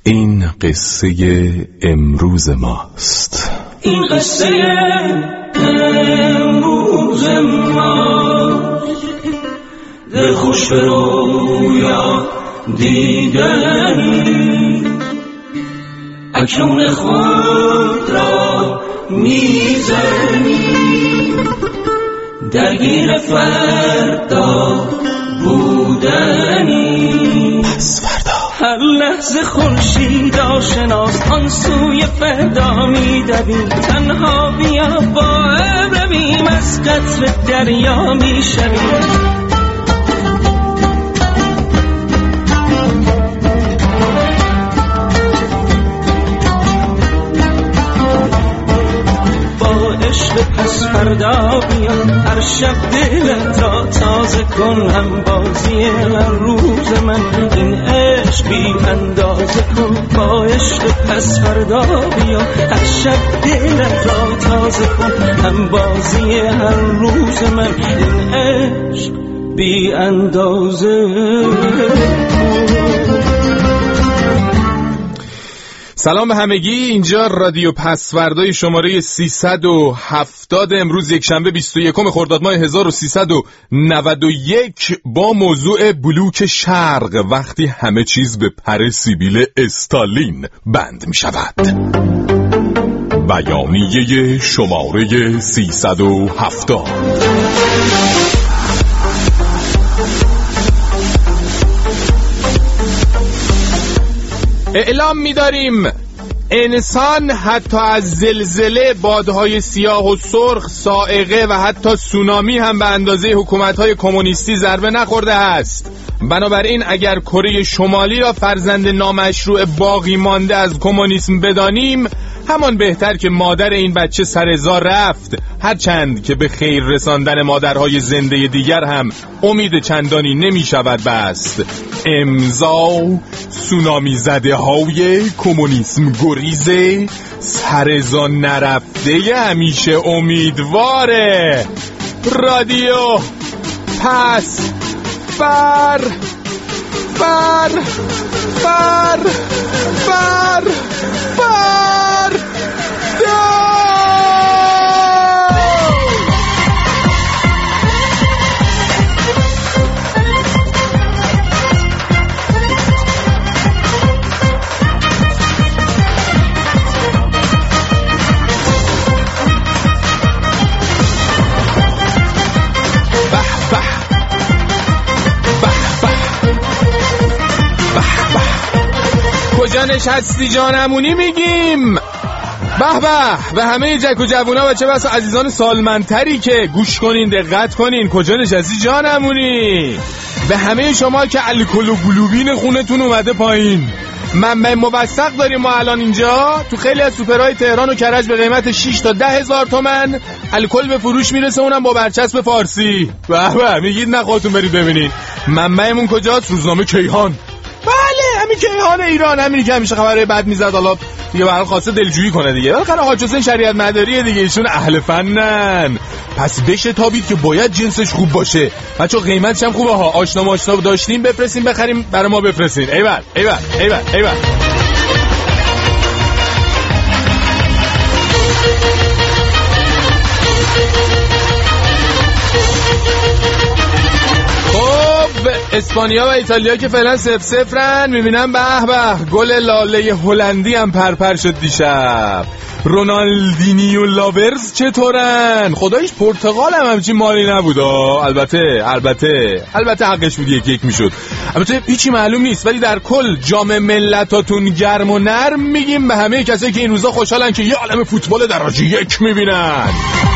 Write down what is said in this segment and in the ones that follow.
این قصه امروز ماست. این قصه امروز ماست. دل خوش به رویا دیدنی، اکنون خود را میزنی، درگیر فردا بودنی. پس فردا هر لحظه خورشید آشناست، آن سوی فردا میدویم. تنها بیا با هم رویم، از قطر دریا میشویم. پس فردا بیا، هر شب دلت را تازه کن. هم بازی من روز من، این عشق بی اندازه کن. با عشق پس فردا بیا، هر شب دلت را تازه کن. هم بازی هر روز من، این عشق بی اندازه کن. سلام به همگی، اینجا رادیو پسوردای شماره 370 امروز یکشنبه 21 خرداد ماه 1391 با موضوع بلوک شرق، وقتی همه چیز به پر سیبیل استالین بند می شود. بیانیه شماره 370. اعلام می‌داریم انسان حتی از زلزله، بادهای سیاه و سرخ، صاعقه و حتی سونامی هم به اندازه حکومت‌های کمونیستی ضربه نخورده است. بنابراین اگر کره شمالی را فرزند نامشروع باقی مانده از کمونیسم بدانیم، همان بهتر که مادر این بچه سرزا رفت، هرچند که به خیر رساندن مادرهای زنده دیگر هم امید چندانی نمی شود بست. امضا سونامی زده های کمونیسم گریزه، سرزا نرفته همیشه امیدواره. رادیو پس فر فر فر فر فر کجا نشستی جانمونی میگیم؟ به به همه جک و جوونا و چه بسا عزیزان سالمندتری که گوش کنین، دقت کنین. کجا نشستی جانمونی؟ به همه شما که الکل و گلوبین خونتون اومده پایین، منبع موثق داریم ما الان اینجا. تو خیلی از سوپرهای تهران و کرج به قیمت 6 تا 10 هزار تومن الکل به فروش میرسه، اونم با برچسب فارسی. به میگید نه خودتون برید ببینید. منبعمون کجاست؟ روزنامه کیهان. بله همین کیهان ایران، همینی که همیشه خبرهای بد میزد، حالا دیگه برای خواسته دلجویی کنه دیگه. بالاخره حاج حسین شریعت مداریه دیگه، ایشون اهل فنن. پس بشه تابید که باید جنسش خوب باشه. بچا قیمتش هم خوبه ها. آشنا داشتیم بفرستین بخریم برای ما بفرستین. ایول ایول ایول ایول. اسپانیا و ایتالیا که فعلا 0-0 میبینم. به گل لاله هلندی هم پرپر شد دیشب. رونالدینیو لاورز چطورن؟ خداییش پرتغال هم همچین مالی نبود. البته حقش بود، یک میشد. البته هیچی معلوم نیست، ولی در کل جام ملتاتون گرم و نرم میگیم به همه کسایی که این روزا خوشحالن که یه عالم فوتبال درجه 1 میبینن.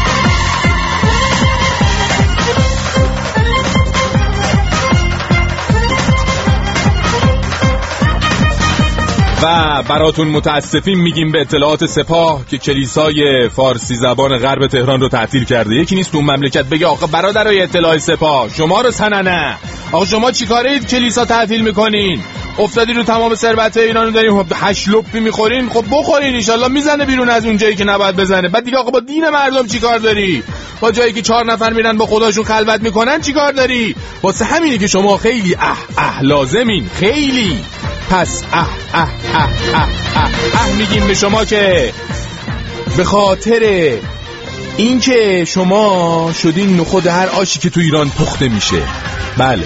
و براتون متاسفیم میگیم به اطلاعات سپاه که کلیسای فارسی زبان غرب تهران رو تعطیل کرده. یکی نیست تو مملکت بگه آقا برادرای اطلاع سپاه شما رو سننه، آقا شما چی کارید کلیسا تعطیل میکنین؟ افتادی رو تمام ثروت ایران رو داریم 8 لپی میخورین. خب بخورین، ان شاءالله میزنه بیرون از اون جایی که نباید بزنه. بعد دیگه آقا با دین مردم چی کار داری؟ با جایی که 4 نفر میرن با خداشون خلوت میکنن چی کار داری؟ واسه همینه که شما خیلی لازمین، خیلی پس میگیم به شما که به خاطر این که شما شدین نخود هر آشی که تو ایران پخته میشه. بله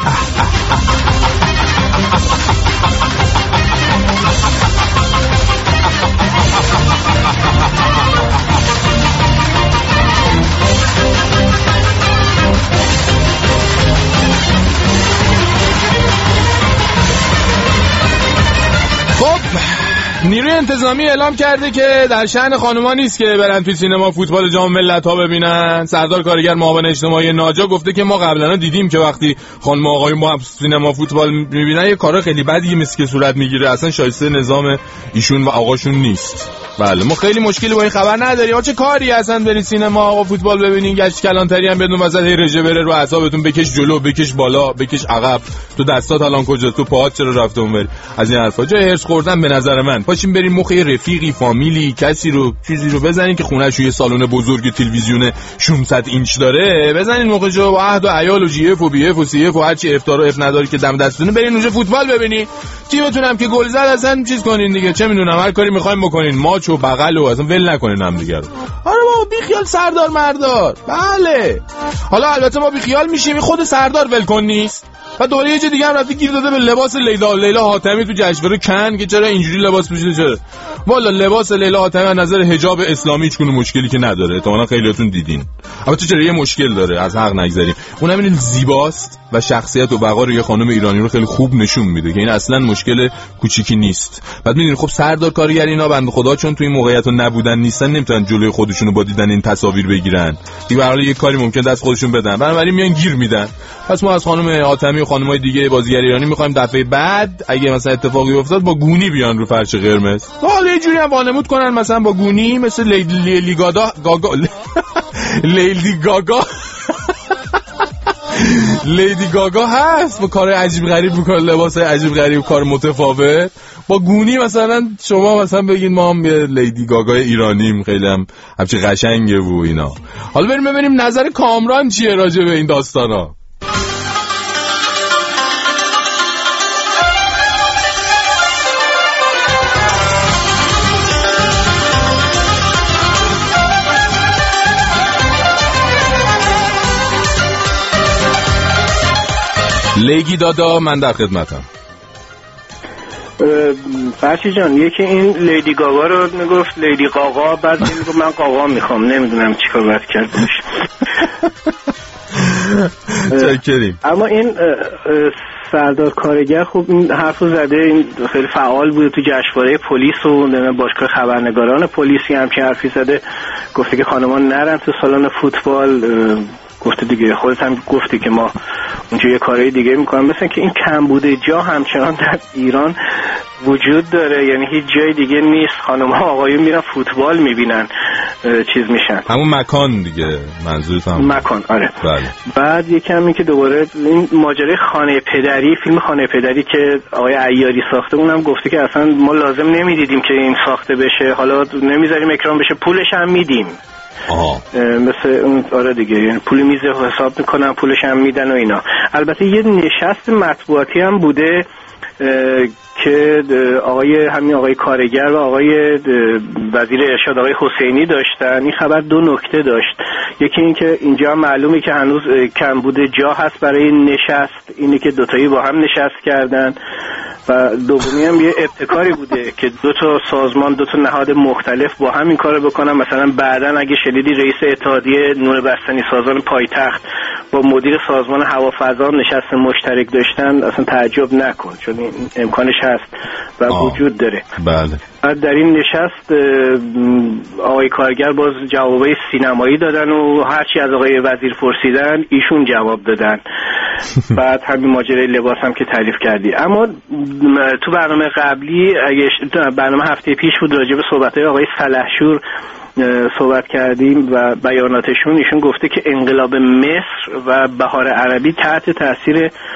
نیروی انتظامی اعلام کرده که در شأن خانوما نیست که برن توی سینما فوتبال جام ملت‌ها ببینن. سردار کارگر معاون اجتماعی ناجا گفته که ما قبلا دیدیم که وقتی خانم و آقایون با هم سینما فوتبال میبینن یه کارا خیلی بدی مثل که صورت میگیره، اصلا شایسته نظام ایشون و آقاشون نیست. بله ما خیلی مشکلی با این خبر نداریم. ما چه کاری اصلا برید سینما آقا فوتبال ببینین، گشت کلانتری هم بدون وسط رژه بره رو اعصابتون، بکش جلو بکش بالا بکش عقب، تو دستات الان کجاست، تو پاهات چرا رفته اونور، از این حرفا. جای هرس خوردن به نظر من پاشیم بریم مخ رفیقی فامیلی کسی رو چیزی رو بزنین که خونه‌ش یه سالن بزرگ تلویزیون 600 اینچ داره، بزنین مخشو با عهد و عیال و جی اف و بی اف و سی اف و هر چی افطار و اف نداره که دم دستتونه، برین اونجا فوتبال ببینین. تیمتون هم که گل زد اصلا چیز کنین دیگه، چه میدونم هر کاری میخوایم بکنین، ماچ و بغل و اصلا ول نکنین هم دیگه رو. آره بابا بی خیال سردار مردار. بله حالا البته ما بی خیال میشیم، خود سردار ولکن نیست و دوره یه جا دیگه هم رفته گیر داده به لباس لیلا حاتمی تو جشنواره کن که چرا اینجوری لباس پوشیده. چرا والا لباس لیلا حاتمی از نظر حجاب اسلامی هیچ گونه مشکلی که نداره، احتمالاً خیلیاتون دیدین. البته چرا یه مشکل داره، از حق نگذریم، اونم این زیباست و شخصیت و وقار یه خانم ایرانی رو خیلی خوب نشون میده که این اصلا مشکل کوچیکی نیست. بعد میدونید خب سردار کارگر اینا بنده خدا چون تو این موقعیت رو نبودن نیستن، نمیتونن جلوی خودشونو با دیدن این تصاویر بگیرن دیگه، به هر حال یه کاری ممکن دست خودشون بدن، بنابراین میان گیر میدن. پس ما از خانم حاتمی و خانمای دیگه بازیگر ایرانی میخوایم دفعه بعد اگه مثلا اتفاقی افتاد با گونی بیان رو فرش قرمز، حالا یه جوری هم وانمود کنن مثلا با گونی مثل لیدی گاگا هست با کار عجیب غریب میکنه، لباس عجیب غریب، کار متفاوت، با گونی مثلا شما مثلا بگین ما هم یه لیدی گاگا ایرانیم، خیلی هم همچی قشنگه و اینا. حالا بریم ببینیم نظر کامران چیه راجع به این داستانا. لیگی دادا من در خدمتم. فرشی جان یکی این لیدی گاگا رو میگفت لیدی قاقا، بعد میگفت من قاقا میخوام، نمیدونم چیکار باید کرد باشه. چکریم. اما این سردار کارگر خب این حرفو زده، این خیلی فعال بوده تو جشنواره پلیس و باشگاه خبرنگاران پلیسی هم که حرفی زده، گفته که خانمان نرن تو سالن فوتبال. گفته دیگه خودت هم گفتی که ما اونجا یه کارهای دیگه میکنم، مثلا که این کمبود جا همچنان در ایران وجود داره، یعنی هیچ جای دیگه نیست خانم ها آقایون میرن فوتبال میبینن چیز میشن، همون مکان دیگه منظورت هم مکان. آره بله. بعد یکم این که دوباره این ماجرای خانه پدری، فیلم خانه پدری که آقای عیاری ساخته، اونم گفته که اصلا ما لازم نمیدیدیم که این ساخته بشه، حالا نمیذاریم اکران بشه، پولش هم میدیم. مثل اون آره دیگه، یعنی پول میز حساب میکنن پولش هم میدن و اینا. البته یه نشست مطبوعاتی هم بوده که آقای کارگر و آقای وزیر ارشاد آقای حسینی داشتن. این خبر دو نکته داشت، یکی این که اینجا معلومه که هنوز کمبود جا هست برای نشست، اینه که دوتایی با هم نشست کردن، و دومی هم یه ابتکاری بوده که دو تا سازمان، دو تا نهاد مختلف با هم این کارو بکنن. مثلا بعدن اگه شنیدی رئیس اتحادیه نور بستنی سازان پایتخت با مدیر سازمان هوافضا نشست مشترک داشتن، اصلا تعجب نکن چون این امکانش هست و وجود داره. بله. بعد در این نشست آقای کارگر باز جوابای سینمایی دادن و هرچی از آقای وزیر پرسیدن ایشون جواب دادن. بعد همین ماجرای لباس هم که تعریف کردی. اما تو برنامه قبلی، برنامه هفته پیش بود، راجع به صحبت‌های آقای سلحشور صحبت کردیم و بیاناتشون. ایشون گفته که انقلاب مصر و بهار عربی تحت تاثیر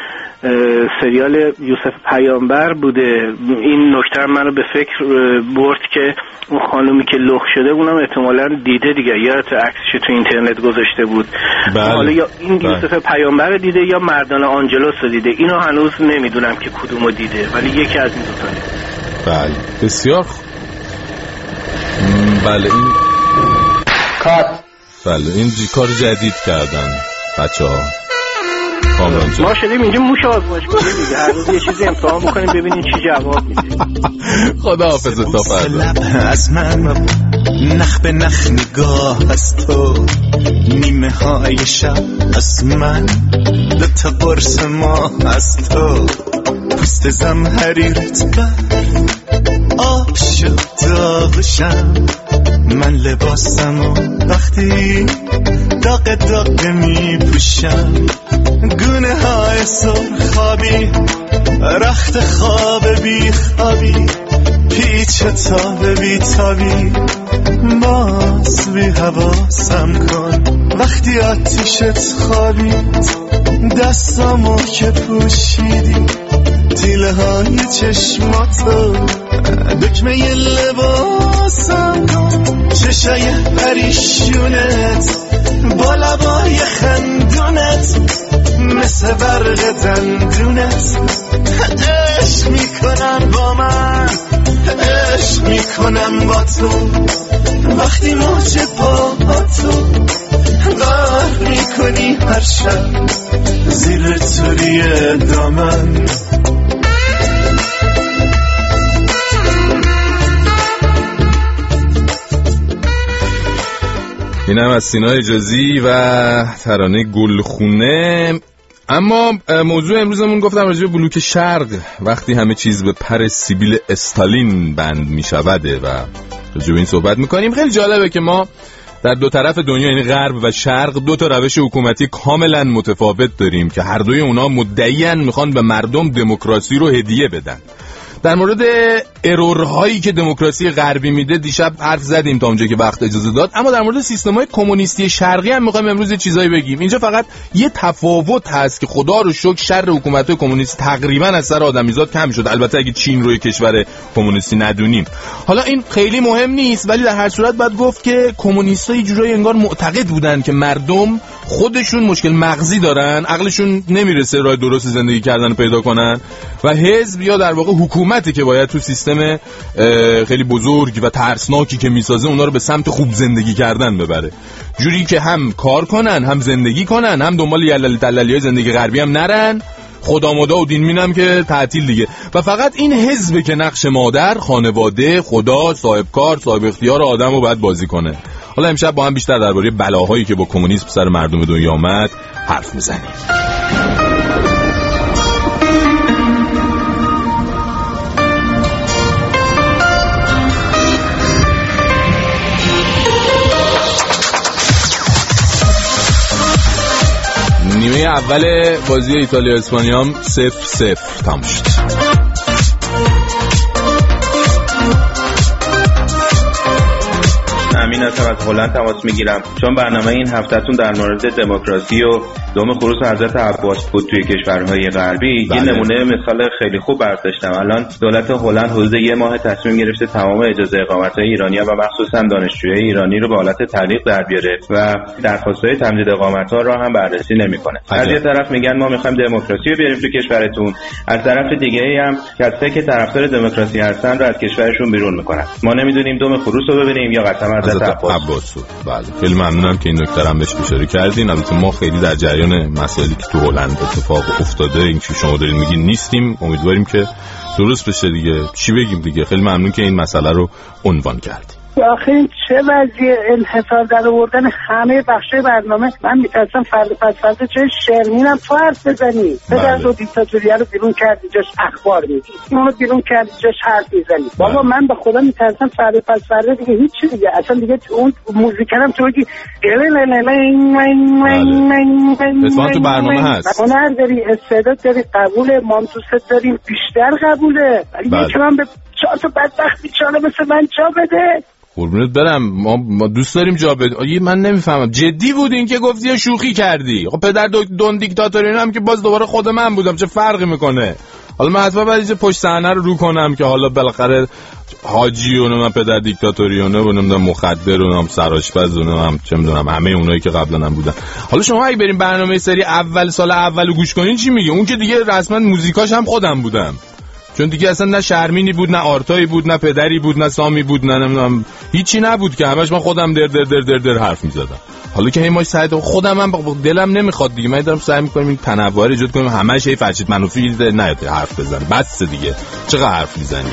سریال یوسف پیامبر بوده. این نکته منو به فکر برد که اون خانومی که لخ شده اونم احتمالاً دیده دیگه، یادت عکسش تو اینترنت گذاشته بود. حالا یا این یوسف پیامبر دیده یا مردان آنجلوس رو دیده، اینو هنوز نمیدونم که کدومو دیده، ولی یکی از این دو تا دیده. بله بسیار بله این کات بله این کار جدید کردن بچه‌ها. ما شدیم اینجا موش آزمایش کنیم دیگه، هر روز یه چیزی امتحان میکنیم ببینیم چی جواب میده. خدا حافظ تا فردا. از من نخ به نخ نگاه از تو، نیمه های شب از من، دوتا قرص ماه از تو، پوست زمهریرت آب شد داغشم، من لباسمو وقتی داغ داغ می پوشم، گونه های سرخابی رخت خواب بی خوابی، پیچ تاب بی تابی، باز بی حواسم کن وقتی آتیشت خوابید، دستامو که پوشیدی تیله های چشماتو، دکمه ی لباسم کن، چشای پریشونت با لبای خندونت، مثل برق دندونت، عشق میکنم با من، عشق میکنم با تو، وقتی موج پا تو غرق میکنی هر شب زیر توری دامن. اینم از سینا اجازی و ترانه گلخونه. اما موضوع امروزمون گفتم راجع به بلوک شرق، وقتی همه چیز به پر سیبیل استالین بند می شوده و راجع به این صحبت میکنیم. خیلی جالبه که ما در دو طرف دنیا یعنی غرب و شرق دو تا روش حکومتی کاملا متفاوت داریم که هر دوی اونا مدعیاً میخوان به مردم دموکراسی رو هدیه بدن. در مورد ارورهایی که دموکراسی غربی میده دیشب حرف زدیم تا اونجا که وقت اجازه داد، اما در مورد سیستم‌های کمونیستی شرقی هم می‌خوایم امروز یه چیزایی بگیم. اینجا فقط یه تفاوت هست که خدا رو شکر شر حکومت‌های کمونیست تقریباً از سر آدمیزاد کم شد، البته اگه چین رو یه کشور کمونیستی ندونیم. حالا این خیلی مهم نیست، ولی در هر صورت باید گفت که کمونیست‌ها یه جورایی انگار معتقد بودن که مردم خودشون مشکل مغزی دارن، عقلشون نمیرسه راه درست زندگی کردن رو پیدا کنن و حزب یا در واقع حکومتی که باید تو سیستم خیلی بزرگ و ترسناکی که میسازه اونا رو به سمت خوب زندگی کردن ببره، جوری که هم کار کنن، هم زندگی کنن، هم دنبال یللی تللیای زندگی غربی هم نرن، خدا مدا و دین مینم که تعطیل دیگه، و فقط این حزبه که نقش مادر، خانواده، خدا، صاحب کار، صاحب اختیار آدم رو باید بازی کنه. حالا امشب با هم بیشتر درباره بلاهایی که با کمونیسم سر مردم دنیا آمد حرف میزنیم. نیمه اول بازی ایتالیا اسپانیا هم 0-0 تموم شد. امین هستم از هلند تماس میگیرم. چون برنامه این هفتهتون در مورد دموکراسی و دوم خروس حضرت عباس بود توی کشورهای غربی، یه نمونه مثال خیلی خوب برداشتم. الان دولت هلند حدود یه ماه تصمیم گرفته تمام اجازه اقامت‌های ایرانی‌ها و مخصوصا دانشجوهای ایرانی رو به حالت تعلیق در بیاره و درخواست‌های تمدید اقامت‌ها رو هم بررسی نمی‌کنه. از یه طرف میگن ما می‌خوایم دموکراسی رو بیاریم تو کشورتون، از طرف دیگه‌ای هم کسایی که طرفدار دموکراسی هستن رو از کشورشون بیرون می‌کنن. ما نمی‌دونیم دوم خروس رو ببینیم یا قسم حضرت عباس. بله خیلی ممنونم که این نکته هم بهش اشاره کردین. البته ما خیلی در جریان مسائلی که تو هلند اتفاق افتاده این که شما دارین میگین نیستیم، امیدواریم که درست بشه دیگه. چی بگیم دیگه؟ خیلی ممنون که این مسئله رو عنوان کردید. آخه این چه وضعیه انحصار در آوردن همه بخشای برنامه. من میترسم فردا پس فردا چه شرمینم تو حرف بزنی. پدر رو دیکتاتوریه رو بیرون کردی جاش اخبار میگی، اونو بیرون کردی جاش حرف میزنی. بابا من به خدا میترسم فردا پس فردا دیگه هیچ دیگه اصلا دیگه اون موزیکرم تو بگی اتفاقا تو برنامه هست، هنر داری، استعداد داری، قبوله، ما هم دوست داریم، بیشتر قبوله، ولی یکی من به چهار تا بدبخت بیچاره مثل من چا بده. قربونت برم، ما دوست داریم جا بده. من نمیفهمم جدی بود این که گفتی یا شوخی کردی؟ خب پدر دون دیکتاتوری هم که باز دوباره خود من بودم، چه فرقی میکنه؟ حالا من حتما باید پشت صحنه رو کنم که حالا بالاخره حاجی و من پدر دیکتاتوریونه و نمیدونم مخدر و نام سرآشپز و نام چه میدونم همه اونایی که قبلا هم بودن. حالا شما اگه بریم برنامه سری اول سال اولو گوش کنین چی میگه؟ اون که دیگه رسما موزیکاش هم خودم بودم، چون دیگه اصلا نه شرمینی بود، نه آرتایی بود، نه پدری بود، نه سامی بود، نه نمیدونم هیچی نبود که همش من خودم در در در در در حرف میزدم. حالا که ما سعی خودم هم دلم نمیخواد دیگه، من دارم سعی میکنم این تنوع رو ایجاد کنم، همش هی فرشید منفی نیاد حرف بزنه. بس دیگه چقدر حرف میزنی؟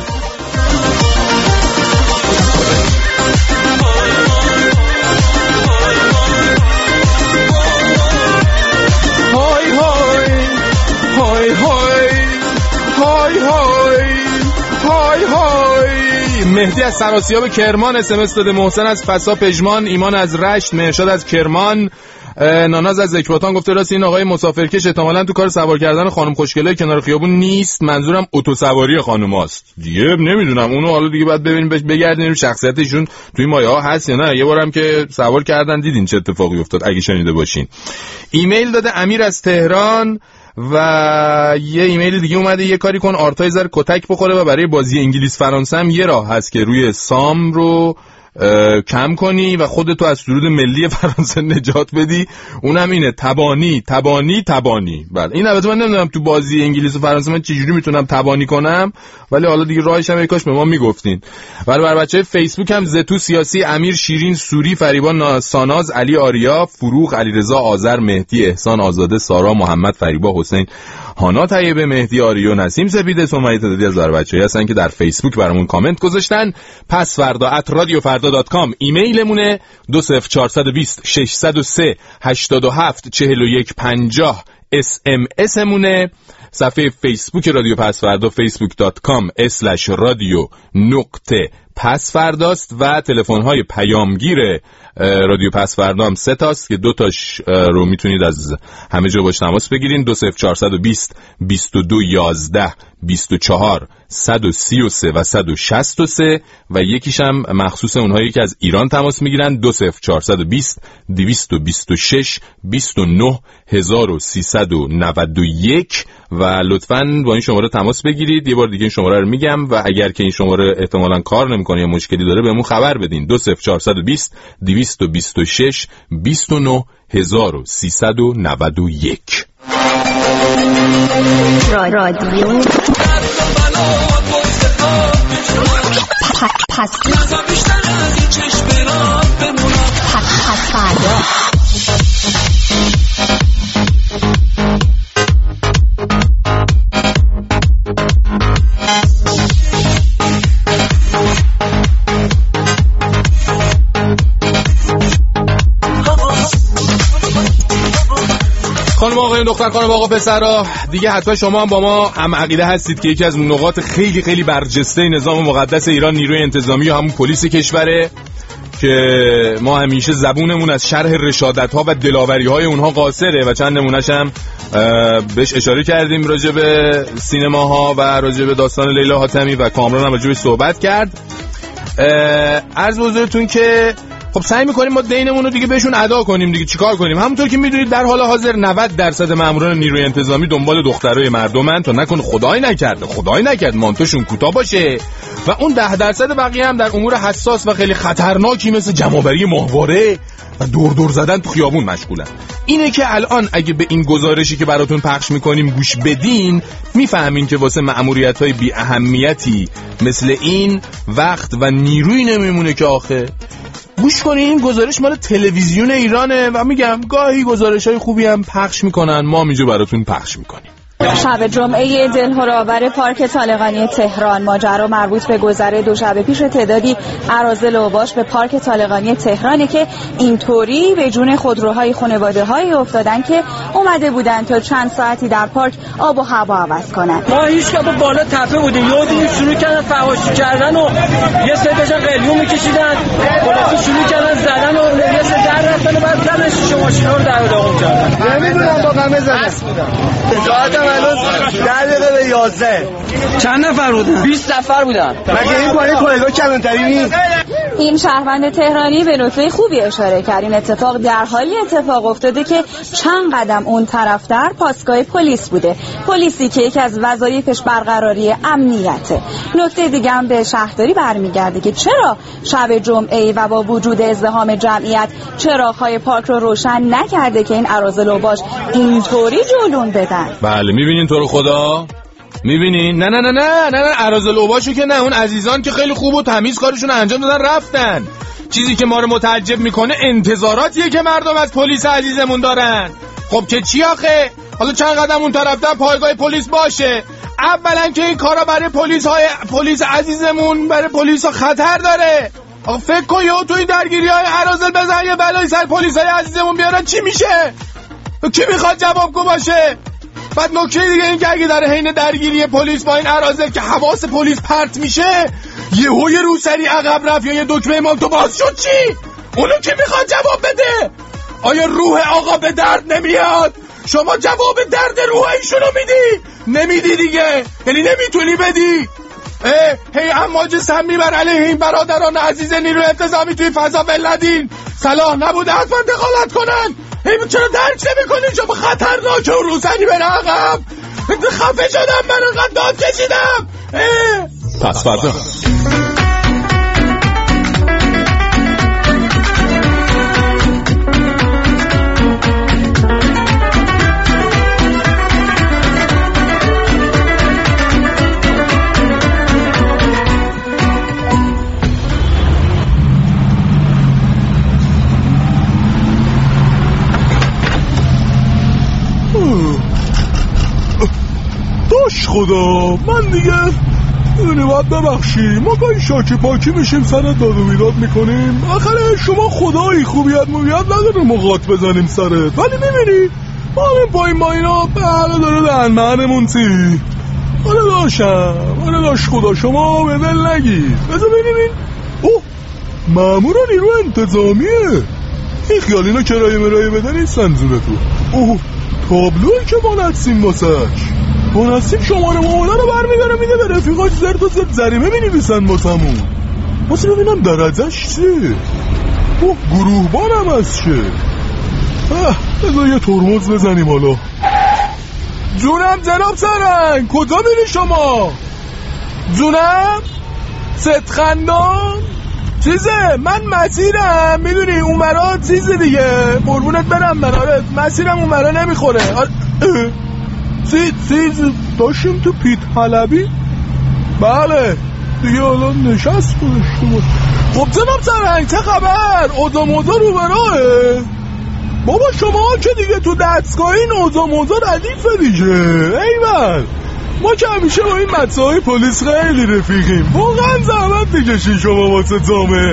های های های های های. مهدی از سراسیاب کرمان اسمس داده، محسن از فسا پژمان، ایمان از رشت، مرشاد از کرمان، ناناز از اکباتان گفته راست این آقای مسافرکش احتمالاً تو کار سوار کردن خانم خوشگله کنار خیابون نیست، منظورم اتو سواری خانوماست. دیگه نمیدونم اونو، حالا دیگه باید ببینیم بگردیم شخصیتشون توی مایه ها هست یا نه. یه بارم که سوار کردن دیدین چه اتفاقی افتاد اگه شنیده باشین. ایمیل داده امیر از تهران و یه ایمیل دیگه اومده یه کاری کن آرتای زر کتک بخوره و برای بازی انگلیس فرانسه هم یه راه هست که روی سام رو کم کنی و خودتو از سرود ملی فرانسه نجات بدی، اونم اینه تبانی تبانی تبانی. بله این البته من نمیدونم تو بازی انگلیس و فرانسه من چجوری میتونم تبانی کنم، ولی حالا دیگه راهش هم کاش به ما میگفتین. ولی بر بچهای فیسبوک هم زتو سیاسی، امیر، شیرین، سوری، فریبا، ساناز، علی آریا، فروغ، علیرضا، آذر، مهدی، احسان، آزاده، سارا، محمد، فریبا، حسین، هانا طیبه، مهدی آریو، نسیم سپیده، سمیه تعدادی از بچه‌ای هستن که در فیسبوک برامون کامنت گذاشتن. پس فردا @radiofarda.com ایمیلمونه، 20420 603 87 41 50 SMS مونه. صفحه فیسبوک رادیو پس فردا facebook.com/radio.pasfardaست و تلفن‌های پیامگیر رادیو پس فردا هم 3 تاست که 2 تاش رو میتونید از همه جا باش تماس بگیرین، 20420 22 11 24 133 و 163 و یکیش هم مخصوص اونهایی که از ایران تماس میگیرن، 20420 226 29 1391 و لطفاً با این شماره تماس بگیرید. یه بار دیگه این شماره رو میگم و اگر که این شماره احتمالاً کار نمیکنه یا مشکلی داره بهمون خبر بدین، 20420 226 29 1391. رادیو پس فردا. خانم آقایون، دختر خانم آقا پسرا، دیگه حتما شما هم با ما هم عقیده هستید که یکی از نقاط خیلی خیلی برجسته نظام مقدس ایران نیروی انتظامی و همون پلیس کشوره که ما همیشه زبونمون از شرح رشادت‌ها و دلاوری‌های اونها قاصره و چند نمونه‌ش هم بهش اشاره کردیم راجع به سینماها و راجع به داستان لیلا حاتمی و کامران هم راجع به صحبت کرد. عرض به حضورتون که خب سعی میکنیم ما دینمون رو دیگه بهشون ادا کنیم دیگه. چیکار کنیم؟ همونطور که میدونید در حال حاضر 90% ماموران نیروی انتظامی دنبال دخترای مردمن تا نکنه خدای نکرد مانتوشون کوتاه باشه و اون 10% بقیه هم در امور حساس و خیلی خطرناکی مثل جمع‌آوری ماهواره و دور زدن تو خیابون مشغولن. اینه که الان اگه به این گزارشی که براتون پخش میکنیم گوش بدین میفهمین که واسه مأموریت‌های بی اهمیتی مثل این وقت و نیروی نمیمونه که آخه. گوش کنین، این گزارش مال تلویزیون ایرانه و میگم گاهی گزارش‌های خوبی هم پخش میکنن، ما اینجا براتون پخش میکنیم. شب جمعه دلهرآور پارک طالقانی تهران، ماجرا مربوط به گذر 2 شب پیش تعدادی اراذل اوباش به پارک طالقانی تهرانی که اینطوری به جون خودروهای خانواده‌هایی افتادن که اومده بودن تا چند ساعتی در پارک آب و هوا عوض کنن. ما هیچ که بالا تپه بودیم، یهو شروع کردن فحاشی کردن و یه سری داشتن قلیون می‌کشیدن، بالا شروع کردن زدن و یه سری در رفتن و بعد کردن شیشه ماشینا رو در داغون کردن. نمیدونم واقعا بزنن. الان 10 به 11 چند نفر بودن؟ 20 نفر بودن. مگه این پایه پایگاه کلانتری نیست؟ این شهروند تهرانی به نکته خوبی اشاره کرد. این اتفاق در حالی اتفاق افتاده که چند قدم اون طرفتر پاسگاه پلیس بوده، پلیسی که یکی از وظایفش برقراری امنیته. نکته دیگه هم به شهرداری برمیگرده که چرا شب جمعه و با وجود ازدحام جمعیت چراغ‌های پارک رو روشن نکرده که این اراذل اوباش اینطوری جلون بدن. بله میبینین تو رو خدا؟ میبینین؟ نه اراذل اوباشو که نه، اون عزیزان که خیلی خوب و تمیز کارشون انجام دادن رفتن. چیزی که ما رو متعجب میکنه انتظاراتیه که مردم از پلیس عزیزمون دارن. خب که چی آخه؟ حالا چند قدم اون طرفتر پایگاه پلیس باشه. اولا که این کارا برای پلیس عزیزمون، برای پلیس ها خطر داره. فکر کن یهو تو این درگیری‌های اراذل بزن یه بلایی سر پلیسای عزیزمون بیارن چی میشه؟ کی میخواد جوابگو باشه؟ بعد نکته دیگه این که اگه در حین درگیری پلیس با این اراذل که حواس پلیس پرت میشه یهو یه روسری عقب رفت یا یه دکمه مانتو باز شد چی؟ اونو کی میخواد جواب بده؟ آیا روح آقا به درد نمیاد؟ شما جواب درد روح ایشونو میدی؟ نمیدی دیگه، یعنی نمیتونی بدی. هی امواج سمی بر علیه این برادران عزیز نیروی انتظامی توی فضا ولدین صلاح نبوده حتما دخالت کنن. هی چرا درک نمی‌کنی؟ شما خطرناکه و روزنی بره عقب. خفه شدم، من انقدر داد کشیدم. پس فردا خدا من دیگه باید ببخشی، ما گاهی شاکی پاکی میشیم سرت داد و بیداد میکنیم. آخره شما خدایی خوبیت مویت نداره مقاط بزنیم سرت، ولی میبینی ما همین پایین با اینا به حالا داره دهن معنمون تی. آره داشت خدا شما به دل نگیر. بذار ببینیم. اوه مامور نیرو انتظامیه. این خیال اینا کرایه مرایه بدن این سنزونه تو. اوه تابلوی که ما ندسیم واسش مناسب شماره مامولا رو برمیداره میده به رفیقاش زرد و زرد زریمه بینیویسن واسمون. واسه ببینم درجهش چیه. اوه گروهبان هم از چه. بذار یه ترمز بزنیم حالا. جونم جناب سرنگ کجا میری شما؟ جونم ستخندان چیزه من مسیرم میدونی اون مرا چیزه دیگه قربونت برم منارت مسیرم اون مرا نمیخوره. چیز داشتیم تو پیت حلبی. بله دیگه حالا نشست کنشتو. خب جناب سرنگ چه خبر؟ اوضاع موضاع رو براه بابا شما که دیگه تو دستگاهی این اوضاع موضاع ردیفه دیگه. ایول ما که همیشه با این مدساهای پلیس خیلی رفیقیم، واقعا زحمت میکشین شما واسه جامعه.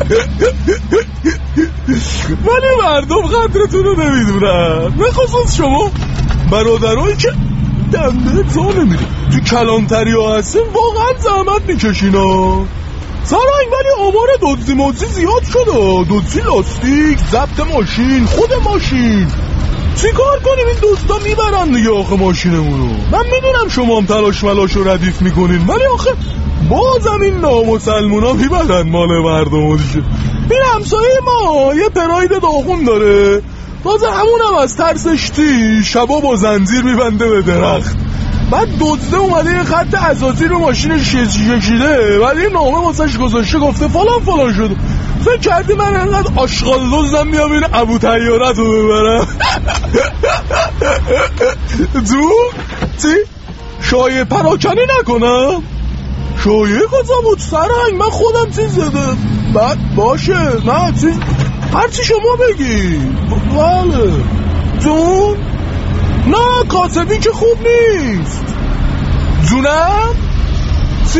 ولی مردم قدرتون رو نمیدونن، به خصوص شما برادرهایی که دنده تا نمیده تو کلانتری ها هستیم واقعا زحمت میکشین ها. سرنگ ولی آمار دزدی موزی زیاد شده، دزدی لاستیک، ضبط ماشین، خود ماشین. چی کار کنیم این دوستا میبرن دیگه آخه ماشینمونو. من میدونم شما هم تلاش ملاش رو ردیف میکنین ولی آخه بازم این نامسلمونا میبرن مال مردم دیگه. این همسایه ما یه پراید داغون داره، باز همونم از ترسش شبا با زنجیر میبنده به درخت. بعد دزده اومده یه خط اساسی رو ماشینش کشیده ولی نامه واسش گذاشته گفته فلان شده. فکر کردی من انقدر آشغال دزدم میام این ابو طیارت رو ببرم؟ چی؟ شایعه پراکنی نکنم؟ شایعه کجا بود سرنگ؟ من خودم چیز زدم. بعد باشه نه چیز هرچی شما بگی. بله جون نه کاسبی که خوب نیست. جونم چی؟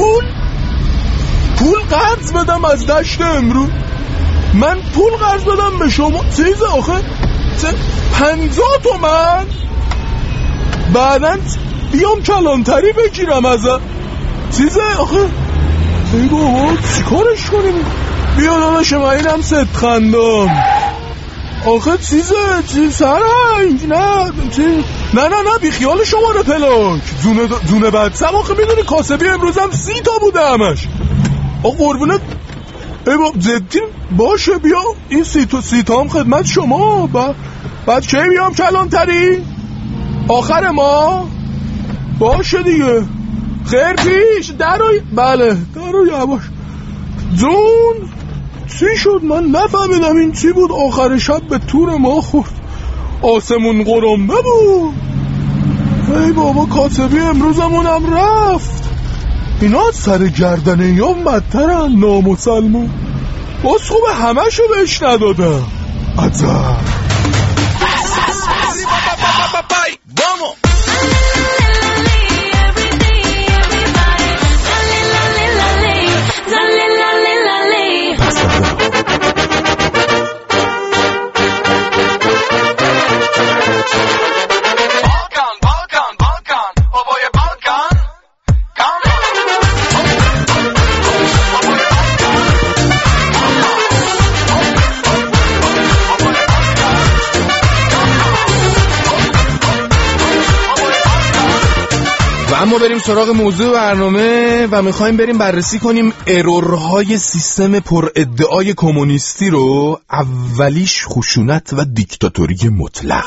پول قرض بدم از دشت امروز؟ من پول قرض بدم به شما چیز آخه 50 تومن بعدن بیام کلانتری بگیرم از چیز آخه ای بابا چی کارش کنیم؟ بیا داداش من اینم ستخندان آخه چیز سرنگ نه بی خیال شما رو پلاک جونه بدسم. آخه میدونی کاسبی امروزم 30 تا بوده همش. قربونت ای بابا جدی باشه بیا این سیتا هم خدمت شما. بعد کی بیام کلانتری؟ آخر ما؟ باشه دیگه. خیر پیش بله درو یواش جون. چی شد؟ من نفهمیدم این چی بود آخر شب به تور ما خورد. آسمون قرنبه بود. ای بابا کاسبی امروزمونم رفت. اینا سر گردنه یا بدترن نامسلمون. باز خوبه همه شو بهش ندادم. عجب. اما بریم سراغ موضوع برنامه و میخوایم بریم بررسی کنیم ارورهای سیستم پر ادعای کمونیستی رو. اولیش خشونت و دیکتاتوری مطلق.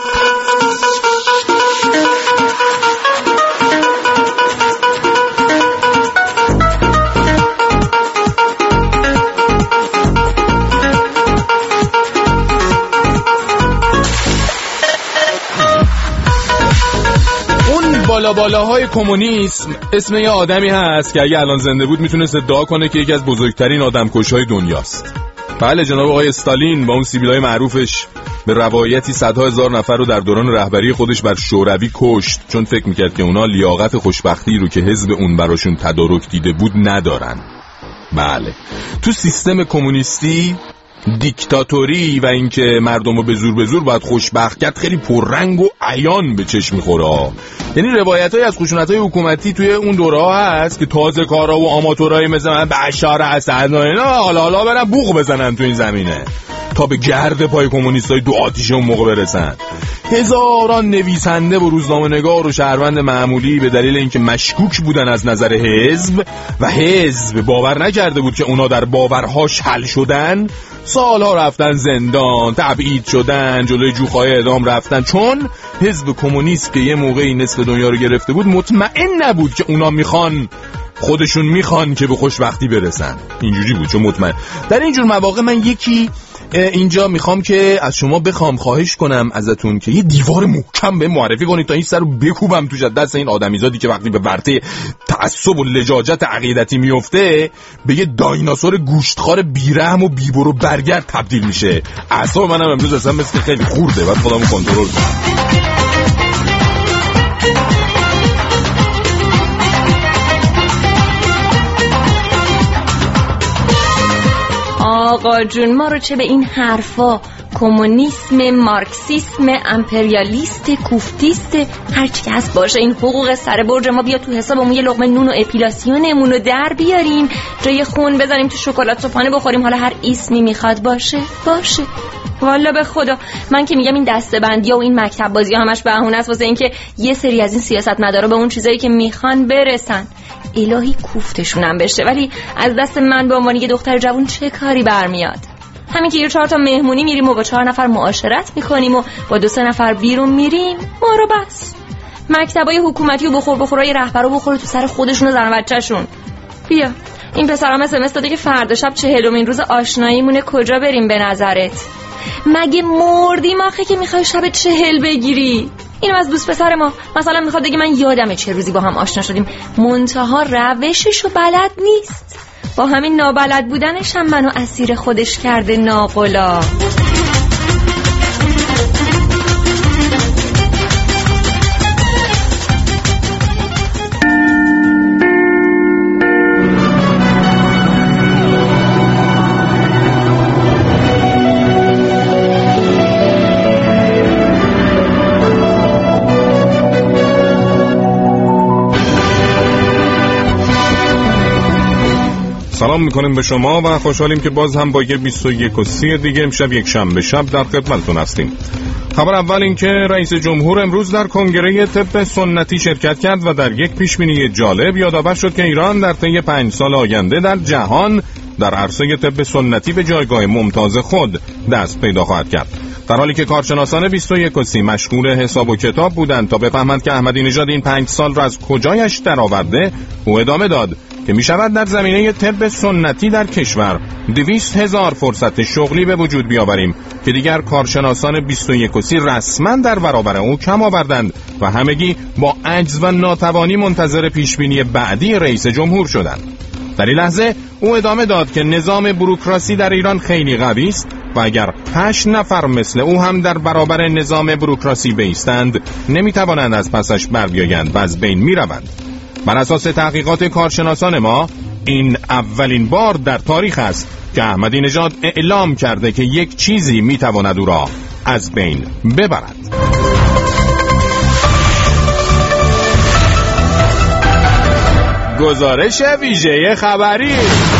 بالاهای کمونیسم اسم یه آدمی هست که اگه الان زنده بود میتونست ادعا کنه که یکی از بزرگترین آدمکش‌های دنیاست. بله جناب آقای استالین با اون سیبیلای معروفش به روایتی صدها هزار نفر رو در دوران رهبری خودش بر شوروی کشت، چون فکر میکرد که اونا لیاقت خوشبختی رو که حزب اون براشون تدارک دیده بود ندارن. بله تو سیستم کمونیستی دیکتاتوری و اینکه مردم رو به زور باید خوشبخت کرد خیلی پررنگ و عیان به چشم میخوره. یعنی روایتایی از خشونت‌های حکومتی توی اون دوره هست که تازه کارا و آماتورای مثل بشار اسد اینا حالا برن بوق بزنن تو این زمینه تا به گرد پای کمونیستای دو آتیشه اون موقع برسن. هزاران نویسنده و روزنامه‌نگار و شهروند معمولی به دلیل اینکه مشکوک بودن از نظر حزب و حزب باور نکرده بود که اونا در باورهاش حل شدن، سالها رفتن زندان، تبعید شدن، جلوی جوخای اعدام رفتن، چون حزب کمونیست که یه موقعی نصف دنیا رو گرفته بود مطمئن نبود که اونا خودشون میخوان که به خوشبختی برسن. اینجوری بود چون مطمئن. در اینجور مواقع من یکی اینجا میخوام که از شما خواهش کنم ازتون که یه دیوار محکم به معرفی کنید تا این سر رو بکوبم توش از دست این آدمیزادی که وقتی به ورطه تعصب و لجاجت عقیدتی میفته به یه دایناسور گوشتخوار بیرحم و بیبر و برگرد تبدیل میشه. اعصاب منم امروز اصلا مثل خیلی خورده، باید خودمو کنترل کنم. آقا جون ما رو چه به این حرفا کمونیسم، مارکسیسم، امپریالیست، کوفتیست، هرچی که هست باشه، این حقوق سر برج ما بیا تو حسابمون یه لقمه نون و اپیلاسیونمون رو در بیاریم، جای خون بذاریم تو شکلات صبحانه بخوریم، حالا هر اسمی میخواد باشه. والا به خدا من که میگم این دسته‌بندی‌ها و این مکتب بازی‌ها همش بهونه است واسه اینکه یه سری از این سیاستمدارا به اون چیزایی که میخوان برسن. الهی کوفتشونم بشه، ولی از دست من به عنوان یه دختر جوون چه کاری برمیاد؟ همین که یه 4 تا مهمونی میریم و با 4 نفر معاشرت میکنیم و با 2-3 نفر بیرون میریم، ما رو بس. مکتبای حکومتی و بخورای رهبرا بخوره تو سر خودشون و زن و بچه‌شون. بیا این پسرام اس داده که فردا شب 40مین روز آشناییمونه، کجا بریم به نظرت؟ مگه مردیم آخه که میخوای شب 40 بگیری؟ اینو از دوست پسر ما مثلا میخواد بگه من یادمه چه روزی با هم آشنا شدیم، منتها روششو بلد نیست. با همین نابلد بودنش هم منو اسیر خودش کرده ناقلا. سلام میکنیم به شما و خوشحالیم که باز هم با یه 21:30 دیگه امشب یک شنبه شب در خدمتتون هستیم. خبر اول این که رئیس جمهور امروز در کنگره طب سنتی شرکت کرد و در یک پیشبینی جالب یادآور شد که ایران در طی 5 سال آینده در جهان در عرصه طب سنتی به جایگاه ممتاز خود دست پیدا خواهد کرد. در حالی که کارشناسان 21 مشغول حساب و کتاب بودند تا بفهمند که احمدی نژاد این 5 سال را از کجایش درآورده، او ادامه داد که می شود در زمینه طب سنتی در کشور 200,000 فرصت شغلی به وجود بیاوریم که دیگر کارشناسان 21 رسما در برابر او کم آوردند و همگی با عجز و ناتوانی منتظر پیشبینی بعدی رئیس جمهور شدند. در این لحظه او ادامه داد که نظام بوروکراسی در ایران خیلی قوی است و اگر 8 نفر مثل او هم در برابر نظام بوروکراسی بایستند نمیتوانند از پسش بر بیایند و از بین میروند. بر اساس تحقیقات کارشناسان ما این اولین بار در تاریخ است که احمدی نژاد اعلام کرده که یک چیزی میتواند او را از بین ببرد. گزارش ویژه خبری.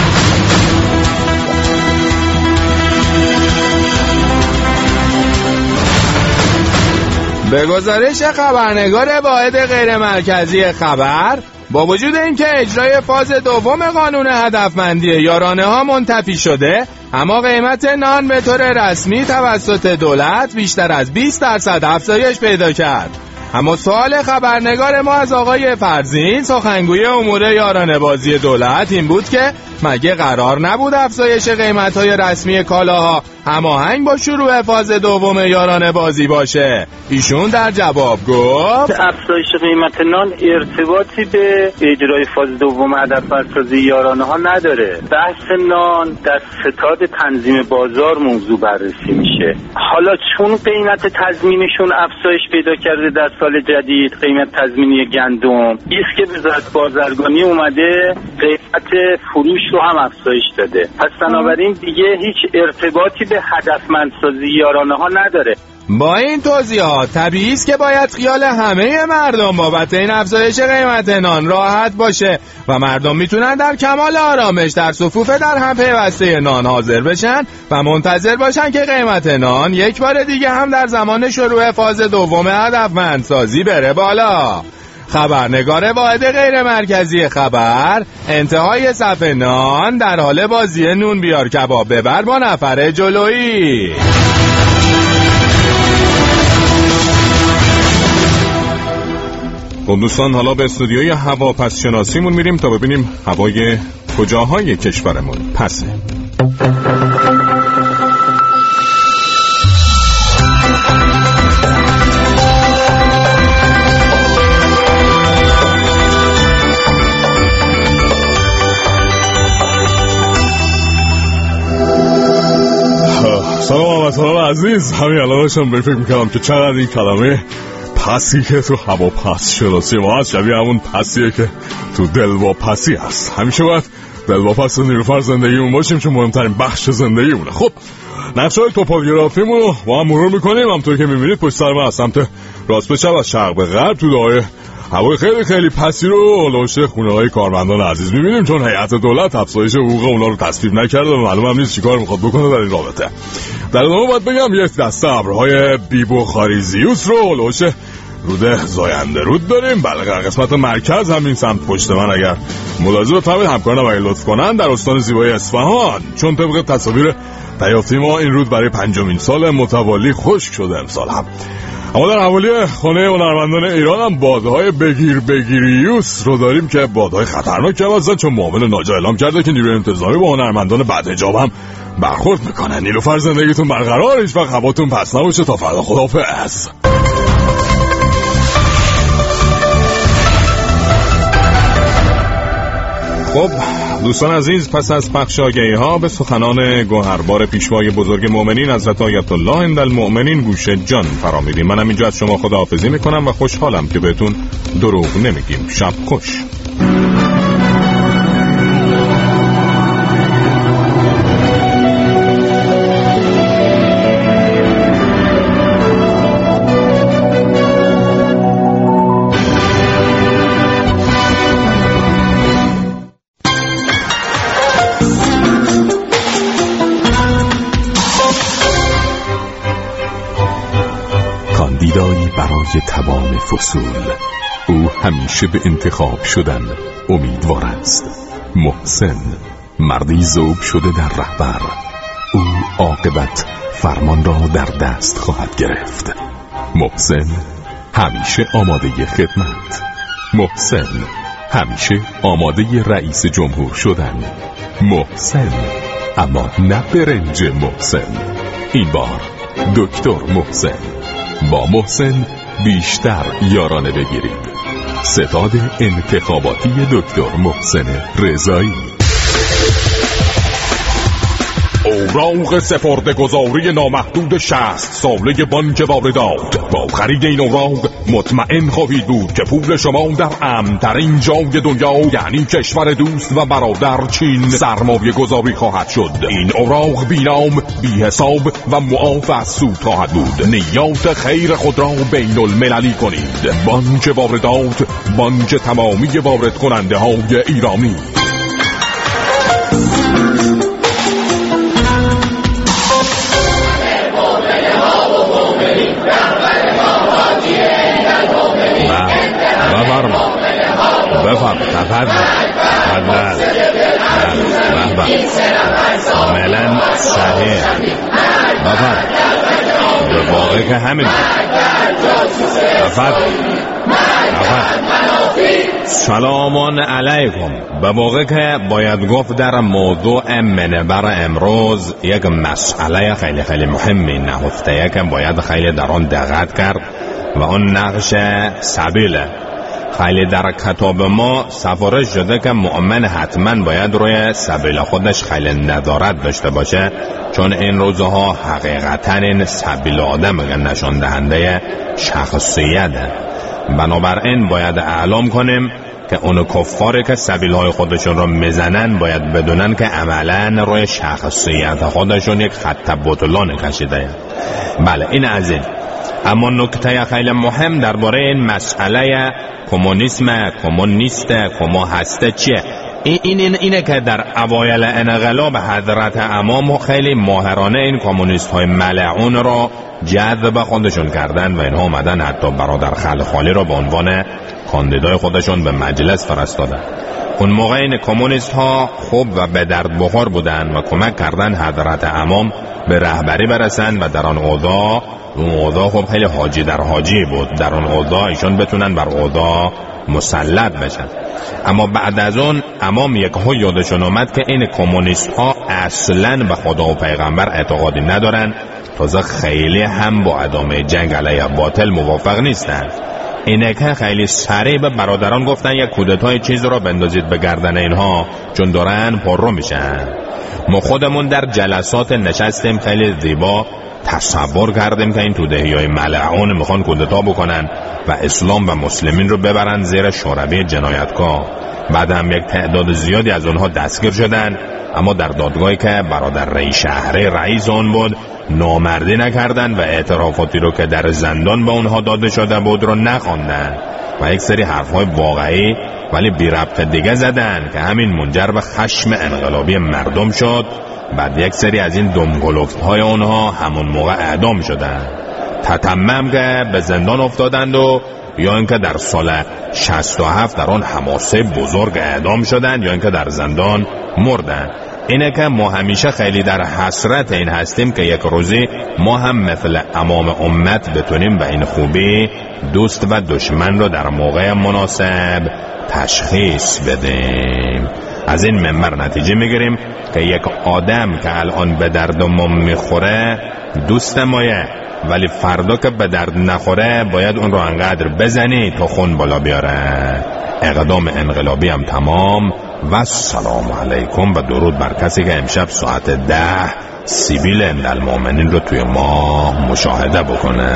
به گزارش خبرنگار واحد غیر مرکزی خبر، با وجود اینکه اجرای فاز دوم قانون هدفمندی یارانه ها منتفی شده، اما قیمت نان به طور رسمی توسط دولت بیشتر از 20% افزایش پیدا کرد. اما سوال خبرنگار ما از آقای فرزین، سخنگوی امور یارانه بازی دولت، این بود که مگه قرار نبود افزایش قیمت‌های رسمی کالاها هماهنگ با شروع فاز دوم یارانه بازی باشه؟ ایشون در جواب گفت افزایش قیمت نان ارتباطی به اجرای فاز دوم هدفمندسازی یارانه ها نداره. بحث نان در ستاد تنظیم بازار موضوع بررسی میشه. حالا چون قیمت تضمینشون افزایش پیدا کرده در سال جدید، قیمت تضمینی گندم ایست که وزارت بازرگانی اومده قیمت فروش رو هم افزایش داده. پس بنابراین دیگه هیچ ارتباطی به هدفمندسازی یارانه ها نداره. با این توضیحات طبیعی است که باید خیال همه مردم بابت این افزایش قیمت نان راحت باشه و مردم میتونن در کمال آرامش در صفوف در هم پیوسته نان حاضر بشن و منتظر باشن که قیمت نان یک بار دیگه هم در زمان شروع فاز دوم هدفمندسازی بره بالا. خبرنگار واحد غیر مرکزی خبر، انتهای صفحه نان در حال بازی نون بیار کباب ببر با نفر جلویی. خب دوستان، حالا به استودیوی هواپس شناسیمون میریم تا ببینیم هوای کجاهای کشورمون پسه. سلام عزیز، همین الان داشتم به فکر میکردم که چقدر این کلمه پسی که تو هواپس شناسی ما هست شبیه همون پسیه که تو دلواپسی هست. همیشه باید دلواپس نیلوفر زندگیمون باشیم چون مهمترین بخش زندگیمونه. خب نقشه‌های توپوگرافیمون رو با هم مرور میکنیم. همونطور که میبینید پشت سر من از سمت راست به چپ از شرق به غرب تو دایره هوای خیلی خیلی پسی رو لوشه خونه‌های کارمندان عزیز می‌بینیم، چون هیئت دولت افزایش حقوق اونا رو تصویب نکرده و معلوم هم نیست چیکار می‌خواد بکنه در این رابطه. در ادامه باید بگم یک دسته ابرهای بی‌بخاری زیوس رو لوشه رود زاینده رود داریم. بله، قسمت مرکز همین سمت پشت من اگر ملاحظه بفرمایید همکارانم اگه لطف کنن در استان زیبای اصفهان، چون طبق تصاویر دریافتی ما این رود برای 5مین سال متوالی خشک شده امسال هم. اما در حوالی خانه هنرمندان ایران هم بادهای بگیریوس رو داریم که بادهای خطرناک هستن، چون معاون ناجا اعلام کرده که نیروی انتظامی با هنرمندان بعد حجاب هم برخورد میکنه. نیلوفر زندگیتون برقرار، هیچ وقت هواتون پس نباشه. تا فردا، خداحافظ. خب دوستان عزیز، پس از پخش آگهی‌ها به سخنان گوهربار پیشوای بزرگ مؤمنین حضرت آیت الله عندالمؤمنین گوش جان فرا میدیم. منم اینجا از شما خداحافظی میکنم و خوشحالم که بهتون دروغ نمیگیم. شب خوش. کاندیدایی برای تمام فصول. او همیشه به انتخاب شدن امیدوار است. محسن مردی ذوب شده در رهبر، او عاقبت فرمان را در دست خواهد گرفت. محسن همیشه آماده خدمت، محسن همیشه آماده رئیس جمهور شدن، محسن اما نه برنج محسن. این بار دکتر محسن. با محسن بیشتر یارانه بگیرید. ستاد انتخاباتی دکتر محسن رضایی. اوراق سپرده‌گذاری نامحدود 60 ساله بانک واردات. با خرید این اوراق مطمئن خواهید بود که پول شما در امن‌ترین جای دنیا یعنی کشور دوست و برادر چین سرمایه گذاری خواهد شد. این اوراق بینام، بی حساب و معاف از سود خواهد بود. نیات خیر خود را بین المللی کنید. بانک واردات، بانک تمامی وارد کننده های ایرانی. بفرم تفضل کاملا صحیح. بفرم به واقع که همین تفضل. سلام علیکم. به واقع که باید گفت در موضوع منبر امروز یک مسئله خیلی خیلی مهمی نهفته که باید خیلی در آن دقت کرد و اون نقش سبیله. خیلی در کتاب ما سفارش شده که مؤمن حتما باید روی سبیل خودش خیلی نظارت داشته باشه، چون این روزها حقیقتا این سبیل آدم نشان دهنده شخصیته. بنابراین باید اعلام کنیم که اون کفاری که سبیل های خودشون رو میزنن باید بدونن که عملا روی شخصیت خودشون یک خط بطلان کشیده. بله این از این. اما نکته خیلی مهم درباره این مسئله کمونیست کما هسته چیه؟ اینه که در اوایل انقلاب حضرت امام خیلی ماهرانه این کمونیست های ملعون را جذب خودشون کردن و اینها اومدن حتی برادر خلخالی را به عنوان کاندیدای خودشون به مجلس فرستادن. اون موقع این کمونیست ها خوب و به درد بخور بودن و کمک کردن حضرت امام به رهبری برسن و در آن اوضاع خب خیلی حاجی در حاجی بود. در اون اوضاع ایشون بتونن بر اوضاع مسلط بشن. اما بعد از اون امام یکهو یادشون اومد که این کمونیست ها اصلاً به خدا و پیغمبر اعتقادی ندارن، تازه خیلی هم با ادامه جنگ علیه باطل موافق نیستن. اینه که خیلی سریع به برادران گفتن یک کودتای چیز را بندازید به گردن اینها، چون دارن پررو میشن. ما خودمون در جلسات نشستیم، خیلی زیبا تصور کردیم که این تودهیای ملعون میخوان کودتا بکنن و اسلام و مسلمین رو ببرن زیر شوربه جنایتکار. بعد هم یک تعداد زیادی از اونها دستگیر شدن، اما در دادگاهی که برادر شهری رئیس اون بود نامردی نکردن و اعترافاتی رو که در زندان به اونها داده شده بود رو نخواندن و یک سری حرفهای واقعی ولی بی ربط دیگه زدن که همین منجر به خشم انقلابی مردم شد. بعد یک سری از این دمگلفت های اونها همون موقع اعدام شدن، تتمم که به زندان افتادند و یا اینکه در سال 67 در آن حماسه بزرگ اعدام شدند یا اینکه در زندان مردن. اینه که ما همیشه خیلی در حسرت این هستیم که یک روزی ما هم مثل امام امت بتونیم به این خوبی دوست و دشمن رو در موقع مناسب تشخیص بدیم. از این منبر نتیجه میگیریم که یک آدم که الان به درد ما میخوره دوست مایه، ولی فردا که به درد نخوره باید اون رو انقدر بزنی تا خون بالا بیاره. اقدام انقلابی هم تمام و سلام علیکم و درود بر کسی که امشب ساعت 10 سیبیل اندالمومنین رو توی ما مشاهده بکنه.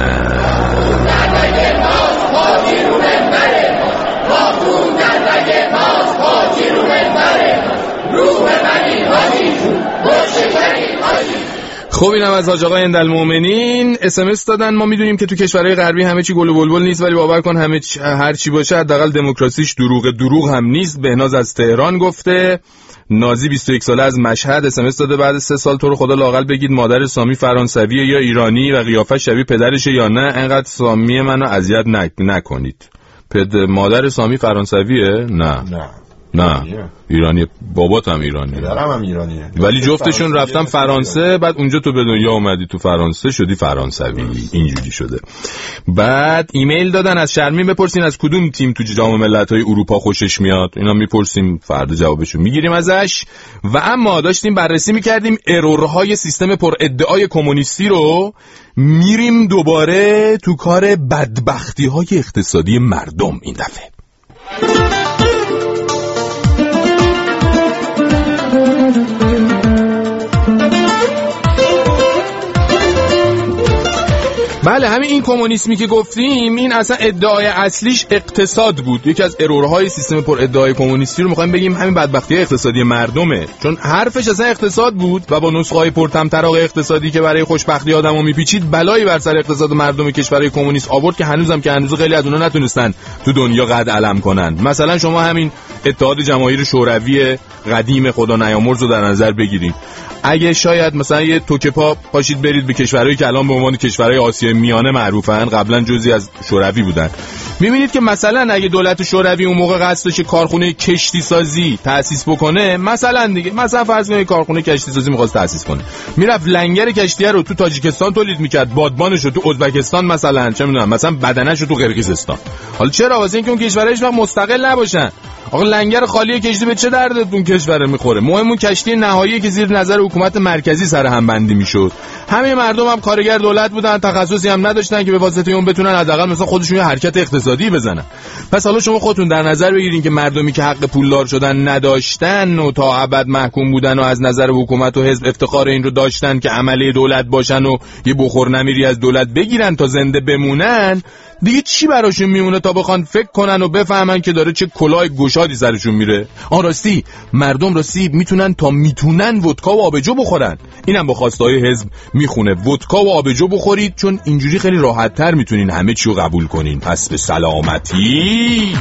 خب اینم از حاج آقای اندالمومنین. SMS دادن. ما میدونیم که تو کشورهای غربی همه چی گل و بلبل نیست، ولی باور کن همه هر چی باشه حداقل دموکراسیش دروغ هم نیست. بهناز از تهران گفته. نازی 21 ساله از مشهد SMS داده بعد 3 سال تو رو خدا لااقل بگید مادر سامی فرانسویه یا ایرانی و قیافه شبیه پدرشه یا نه، انقدر سامی منو اذیت نکنید. مادر سامی فرانسویه؟ نه نه ایرانی. بابات هم ایرانیه، پدرم هم ایرانیه، ولی جفتشون رفتن فرانسه. بعد اونجا تو به دنیا اومدی، تو فرانسه شدی فرانسوی، اینجوری شده. بعد ایمیل دادن از شرمین بپرسین از کدوم تیم تو جام ملت‌های اروپا خوشش میاد. اینا میپرسیم، فردا جوابشو میگیریم ازش. و اما داشتیم بررسی میکردیم ارورهای سیستم پر ادعای کمونیستی رو. میریم دوباره تو کار بدبختی‌های اقتصادی مردم این دفعه. بله، همین این کمونیسمی که گفتیم، این اصلا ادعای اصلیش اقتصاد بود. یکی از ارورهای سیستم پر ادعای کمونیستی رو میخوایم بگیم همین بدبختی اقتصادی مردمه، چون حرفش اصلا اقتصاد بود و با نسخه‌های پرطمطراق اقتصادی که برای خوشبختی آدمو میپیچید بلایی بر سر اقتصاد مردم کشورهای کمونیست آورد که هنوز خیلی از اونها نتونستن تو دنیا قد علم کنن. مثلا شما همین اتحاد جماهیر شوروی قدیم خدا نیامرز رو در نظر بگیرید. اگه شاید مثلا یه توکه پا پاشید برید به کشورهایی که الان به عنوان کشورهای آسیای میانه معروفن، قبلا جزئی از شوروی بودن، میبینید که مثلا اگه دولت شوروی اون موقع قصد داشت کارخونه کشتی سازی تأسیس بکنه، مثلا فرض کنید کارخونه کشتی سازی می‌خواست تأسیس کنه، میرفت لنگر کشتیه رو تو تاجیکستان تولید میکرد، بادبانش رو تو ازبکستان، مثلا چه میدونم، مثلا بدنش رو تو قرقیزستان. حالا چرا؟ واسه اینکه اون کشورها هیچ وقت مستقل نباشن. آقا لنگر خالی کشتی به چه درد اون کشور میخوره؟ مهم اون کشتی نهایی که زیر نظر حکومت مرکزی سر هم بندی میشد. همه مردم هم کارگر دولت بودن، تخصصی هم نداشتن که به واسطه اون بتونن حداقل مثلا خودشون یه حرکت اقتصادی بزنن. پس حالا شما خودتون در نظر بگیرین که مردمی که حق پولدار شدن نداشتن و تا ابد محکوم بودن و از نظر حکومت و حزب افتخار این رو داشتن که عمله دولت باشن و یه بخور نمیری از دولت بگیرن تا زنده بمونن، دیگه چی براشون میمونه تا بخوان فکر کنن و بفهمن که داره چه کلاه گشادی سرشون میره؟ راستی مردم میتونن تا میتونن ودکا و آبجو بخورن. اینم با خواستهای حزب میخونه، ودکا و آبجو بخورید، چون اینجوری خیلی راحت تر میتونین همه چی رو قبول کنین. پس به سلامتی.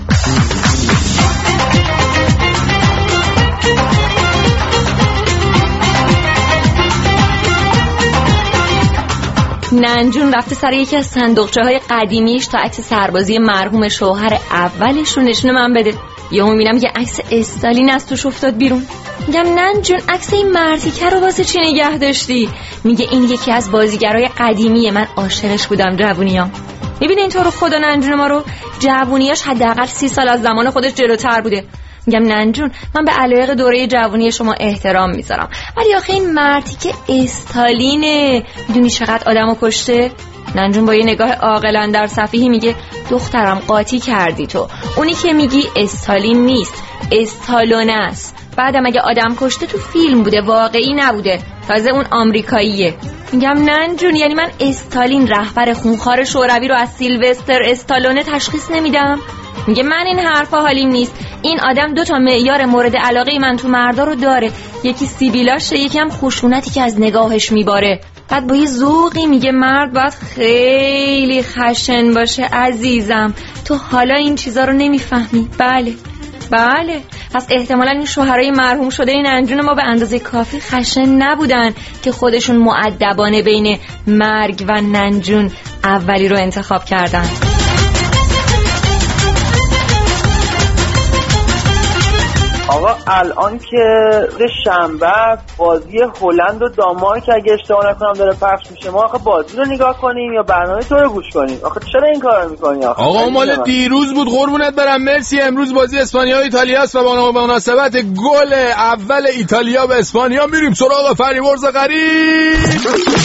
ننجون رفته سر یکی از صندوقچه‌های قدیمیش تا عکس سربازی مرحوم شوهر اولش رو نشونه من بده. یهو میبینم یه عکس استالین از توش افتاد بیرون. میگم ننجون عکس این مرتیکه رو واسه چی نگه داشتی؟ میگه این یکی از بازیگرای قدیمیه، من عاشقش بودم جوونیام. میبینه این طور خدا ننجون ما رو جوونیاش حداقل 30 سال از زمان خودش جلوتر بوده. میگم ننجون من به علایق دوره جوانی شما احترام میذارم، ولی آخه این مرتیکه استالینه. میدونی چقدر آدمو کشته؟ ننجون با یه نگاه عاقلانه در صفیحی میگه دخترم قاطی کردی تو. اونی که میگی استالین نیست، استالونه است. بعدم اگه آدم کشته تو فیلم بوده، واقعی نبوده. تازه اون آمریکاییه. میگم ننجون یعنی من استالین رهبر خونخوار شوروی رو از سیلوستر استالونه تشخیص نمیدم؟ میگه من این حرفا حالیم نیست. این آدم 2 تا معیار مورد علاقه من تو مردا رو داره، یکی سیبیلاشه، یکی هم خشونتی که از نگاهش میباره. بعد با یه ذوقی میگه مرد باید خیلی خشن باشه. عزیزم تو حالا این چیزا رو نمیفهمی. بله پس احتمالا این شوهرای مرحوم شده این ننجون ما به اندازه کافی خشن نبودن که خودشون مؤدبانه بین مرگ و ننجون اولی رو انتخاب کردن. آقا الان که شنبه بازی هلند و دانمارک اگه اشتباه نکنم داره پخش میشه، ما آخه بازی رو نگاه کنیم یا برنامه تو رو گوش کنیم؟ آخه چرا این کارو میکنی آقا مال دیروز بود قربونت برم. مرسی. امروز بازی اسپانیا و ایتالیا است و با مناسبت گل اول ایتالیا به اسپانیا میریم سراغ فریبرز غریب.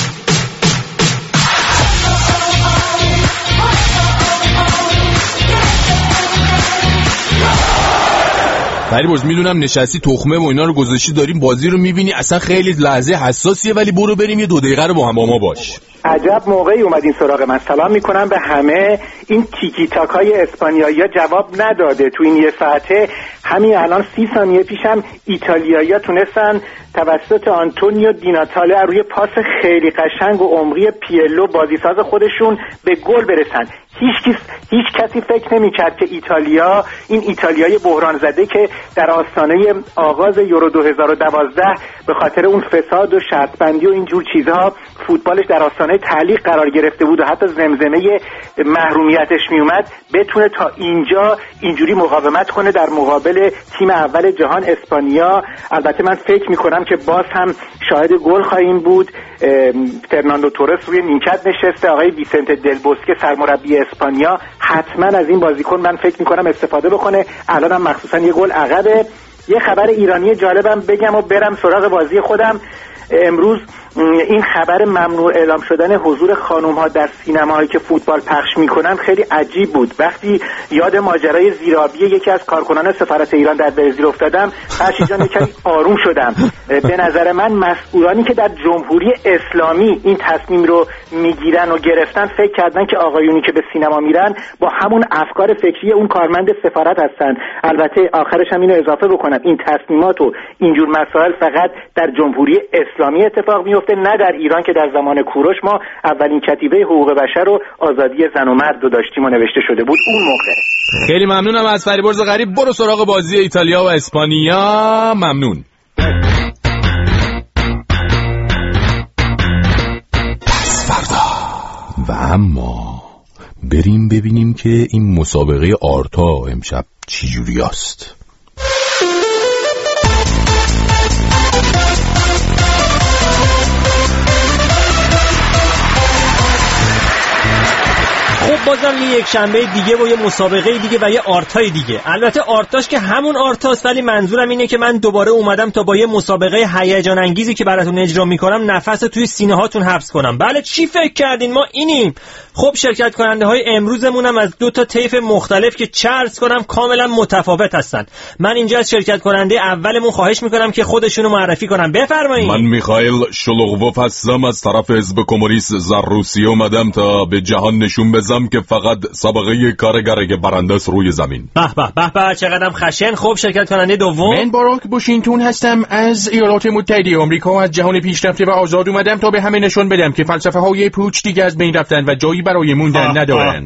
فریبرز میدونم نشستی تخمه و اینا رو گذاشتی داریم بازی رو میبینی، اصلا خیلی لحظه حساسیه، ولی برو بریم یه 2 دقیقه رو با ما باش. عجب موقعی اومدین سراغ من. سلام میکنم به همه. این تیکی تاک های اسپانیایی جواب نداده تو این یه ساعته. همین الان 30 ثانیه پیشم ایتالیایی تونستن توسط آنتونیو دیناتاله روی پاس خیلی قشنگ و عمقی پیلو بازیساز خودشون به گل برسن. هیچ کسی فکر نمی‌کرد که ایتالیا، این ایتالیای بحران زده که در آستانه آغاز یورو 2012 به خاطر اون فساد و شرط بندی و اینجور چیزها فوتبالش در آستانه تعلیق قرار گرفته بود و حتی زمزمه محرومیتش میومد بتونه تا اینجا اینجوری مقاومت کنه در مقابل تیم اول جهان اسپانیا. البته من فکر میکنم که باز هم شاهد گل خواهیم بود. فرناندو تورس روی نیمکت نشسته، آقای ویسنت دل بوسکه سرمربی اسپانیا حتما از این بازیکن من فکر میکنم استفاده بکنه. الان هم مخصوصا یه گل عقبه. یه خبر ایرانی جالبم بگم و برم سراغ بازی خودم. امروز این خبر ممنوع اعلام شدن حضور خانم‌ها در سینماهایی که فوتبال پخش می‌کنن خیلی عجیب بود. وقتی یاد ماجرای زیرابی یکی از کارکنان سفارت ایران در برزیل افتادم، فرشید جان یکم آروم شدم. به نظر من مسئولانی که در جمهوری اسلامی این تصمیم رو میگیرن و گرفتن فکر کردن که آقایونی که به سینما میرن با همون افکار فکری اون کارمند سفارت هستن. البته آخرش هم اینو اضافه بکنم، این تصمیمات و اینجور مسائل فقط در جمهوری اسلامی اتفاق میفته، نه در ایران که در زمان کوروش ما اولین کتیبه حقوق بشر و آزادی زن و مرد رو داشتیم و نوشته شده بود اون موقع. خیلی ممنونم از فریبرز غریب. برو سراغ بازی ایتالیا و اسپانیا. ممنون. پس فردا و اما بریم ببینیم که این مسابقه آرتا امشب چی جوری است. خب بازم یک شنبه دیگه و یه مسابقه دیگه و یه آرتای دیگه. البته آرتاش که همون آرتاست، ولی منظورم اینه که من دوباره اومدم تا با یه مسابقه هیجان انگیزی که براتون اجرا میکنم نفس توی سینه هاتون حبس کنم. بله چی فکر کردین ما اینیم؟ خب شرکت کننده های امروزمونم از 2 تا طیف مختلف که چرس کنم کاملا متفاوت هستن. من اینجا از شرکت کننده اولمون خواهش میکنم که خودشونو معرفی کنن. بفرمایید. من میخائیل شلوغوف هستم، از طرف حزب کمونیست روسیه اومدم تا به جهان نشون بدم که فقط سابقه کارگر برنده است روی زمین. به به به چقدرم خشن. خب شرکت کننده دوم. من باراک واشنگتن هستم، از ایالات متحده آمریکا، از جهان پیشرفته و آزاد اومدم تا به همه نشون بدم که فلسفه های پوچ دیگه از بین رفتن و جایی برای موندن ندارن.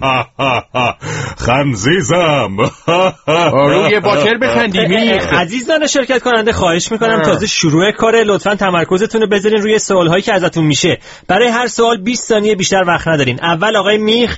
خنزیزم. روی باکر بخندی میخ. عزیزان شرکت کننده خواهش میکنم تازه شروع کاره لطفاً تمرکزتون رو بذارین روی سوالهایی که ازتون میشه. برای هر سوال 20 ثانیه بیشتر وقت ندارین. اول آقای میخ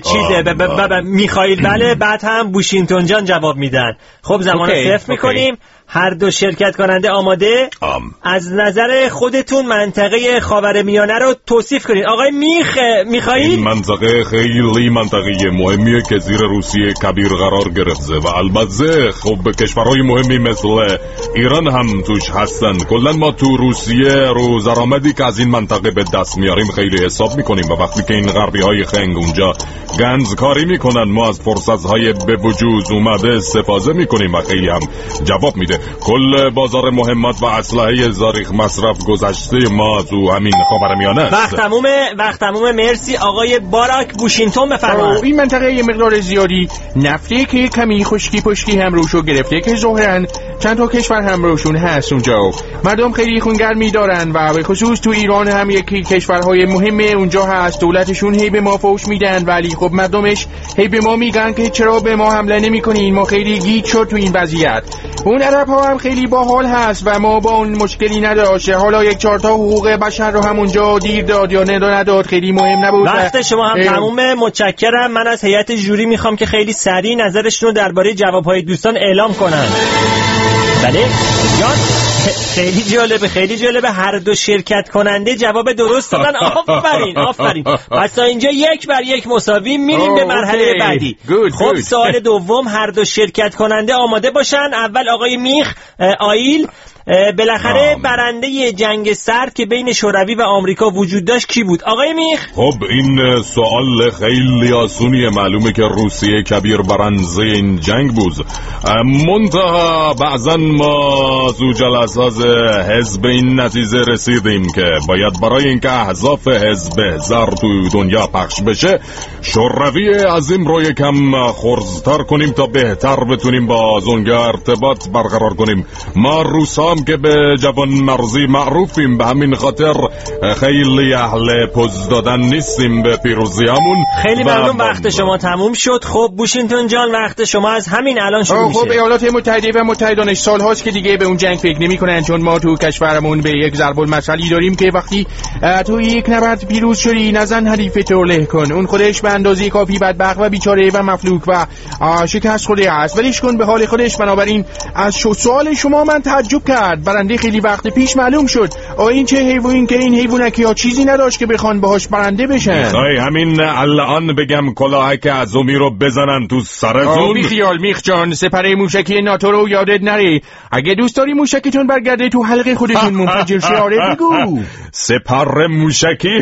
میخائیل بله، بعد هم واشنگتن جان جواب میدن. خب زمان صفر میکنیم. هر دو شرکت کننده آماده؟ از نظر خودتون منطقه خاورمیانه رو توصیف کنید. آقای میخائیل. این منطقه خیلی منطقه مهمیه که زیر روسیه کبیر قرار گرفته و البته خب کشورهای مهمی مثل ایران هم توش هستن. کلا ما تو روسیه رو درآمدی که از این منطقه به دست میاریم خیلی حساب میکنیم و وقتی که این غربی های خنگ اونجا گنز کاری میکنن ما از فرصت های به وجود اومده استفاده میکنیم و خیلی هم جواب میده. کل بازار مهمات و اسلحه زاریخ مصرف گذشته ما تو همین خاورمیانه است. وقت تمومه. مرسی. آقای باراک واشنگتن بفرمایید. این منطقه یه مقدار زیادی نفته که کمی خشکی پشکی هم روشو گرفته که ظاهرا چند تا کشور هم روشون هست اونجا. مردم خیلی خونگرمی دارن و به خصوص تو ایران هم یکی کشورهای مهمه اونجا هست. دولتشون هی به ما فوش میدن ولی خب مردمش هی به ما میگن که چرا به ما حمله نمیکنین، ما خیلی گیج شد تو این وضعیت. اون عرب ها هم خیلی باحال هست و ما با اون مشکلی نداشته. حالا 1-4 تا حقوق بشر رو همونجا دیر داد یا نداد خیلی مهم نبود. وقت شما هم تمومه. متشکرم. من از هیئت جوری میخوام که خیلی سریع نظرشون رو درباره جوابهای دوستان اعلام کنن. بله جان خیلی جالبه هر دو شرکت کننده جواب درست دادن. آفرین. پس تا اینجا 1-1 مساوی. میریم به مرحله بعدی. خب سوال دوم، هر دو شرکت کننده آماده باشن. اول آقای میخائیل. بالاخره برنده جنگ سرد که بین شوروی و آمریکا وجود داشت کی بود؟ آقای میخ. خب این سوال خیلی آسونیه، معلومه که روسیه کبیر برنده این جنگ بود. منتها بعضا ما تو جلسات حزب این نتیجه رسیدیم که باید برای اینکه اهداف حزب زر تو دنیا پخش بشه شوروی عظیم رو یکم خرزتر کنیم تا بهتر بتونیم با زنگ ارتباط برقرار کنیم. ما روسا میدونم که به جوان مرزی معروفیم، به همین خاطر خیلی اهل پوز دادن نیستیم به پیروزیامون. خیلی ممنون، وقت شما تموم شد. خب بوشینگتن جان، وقت شما از همین الان شروع میشه. خب ایالات متحده و متحدانش سال هاست که دیگه به اون جنگ فکر نمی‌کنن، چون ما تو کشورمون به یک ضرب المثلی داریم که وقتی تو یک نبرد پیروز شدی نزن حریفت رو له کن. اون خودش به اندازه کافی بدبخت و بیچاره و مفلوک و شکست خورده است، ولیش کن به حال خودش. بنابراین از سوال شما من تعجب کرد. برنده خیلی وقت پیش معلوم شد. این چه حیوانی که این حیوانکی ها چیزی نداشت که بخوان باهاش برنده بشن. همین الان بگم کلاهک عزومی رو بزنن تو سرتون. بی خیال میخ جان، سپر موشکی ناتو رو یادت نره. اگه دوست داری موشکتون برگرده تو حلقه خودتون منفجر شه، آره بگو. سپر موشکی؟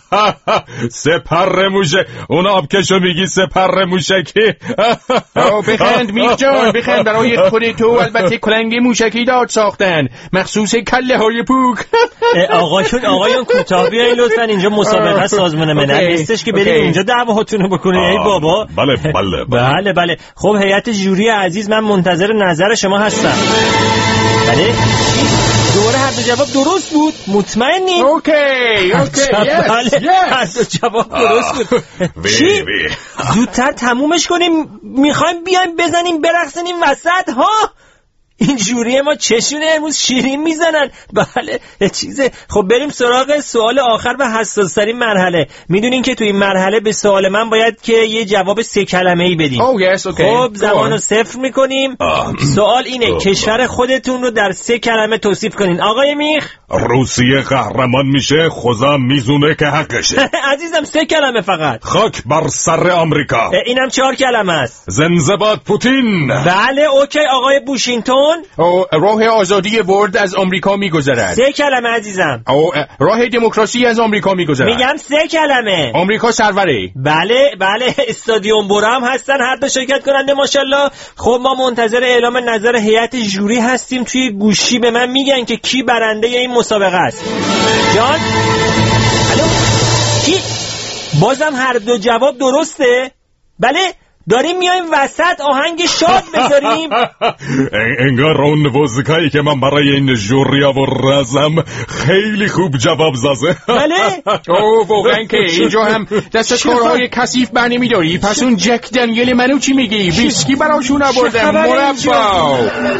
سپر موشک؟ اون آبکشو میگی سپر موشکی؟ بخند میخ جان، بخند. برای خود تو البته کلنگ موشکی داد ساختن، مخصوص کله های پوک. آقایون کوتاه بیاین لطفا، اینجا مسابقه سازمان ملل نیستش که برید اونجا دعواتونو بکنید. ای بابا. بله. خب هیئت جوری عزیز، من منتظر نظر شما هستم. بله دوباره هر دو جواب درست بود، مطمئنی؟ اوکی بله هر دو جواب درست بود. چی؟ زودتر تمومش کنیم، میخوایم بیایم بزنیم برقصیم وسط ها. این جوری ما چشونه امروز شیرین میزنن. بله چیزه. خب بریم سراغ سوال آخر و حساس ترین مرحله. میدونین که تو این مرحله به سوال من باید که یه جواب 3 کلمه‌ای بدیم. خب زمانو صفر میکنیم. سوال اینه کشور خودتون رو در 3 کلمه توصیف کنین. آقای میخ؟ روسیه قهرمان میشه، خدا میزونه که حقشه. عزیزم 3 کلمه فقط. خاک بر سر آمریکا. اینم 4 کلمه است. زنده پوتین. بله اوکی. آقای بوشینگتن؟ راه آزادی ورد از آمریکا میگذرد. 3 کلمه عزیزم. راه دموکراسی از آمریکا میگذرد. میگم 3 کلمه. آمریکا سروره. بله استادیوم برو هم هستن هر دو شرکت کننده ماشاءالله. خب ما منتظر اعلام نظر هیئت جوری هستیم. توی گوشی به من میگن که کی برنده این مسابقه است. جان الو کی؟ بازم هر دو جواب درسته؟ بله داریم میایم وسط آهنگ شاد بذاریم. انگار اون موزیکایی که من برای این جوری آوردم خیلی خوب جواب زده. بله واقعا که اینجا هم دست کارهای کثیف برنمی‌داری. پس اون جک دنیل منو چی میگی؟ ویسکی براشون آوردم، مربا.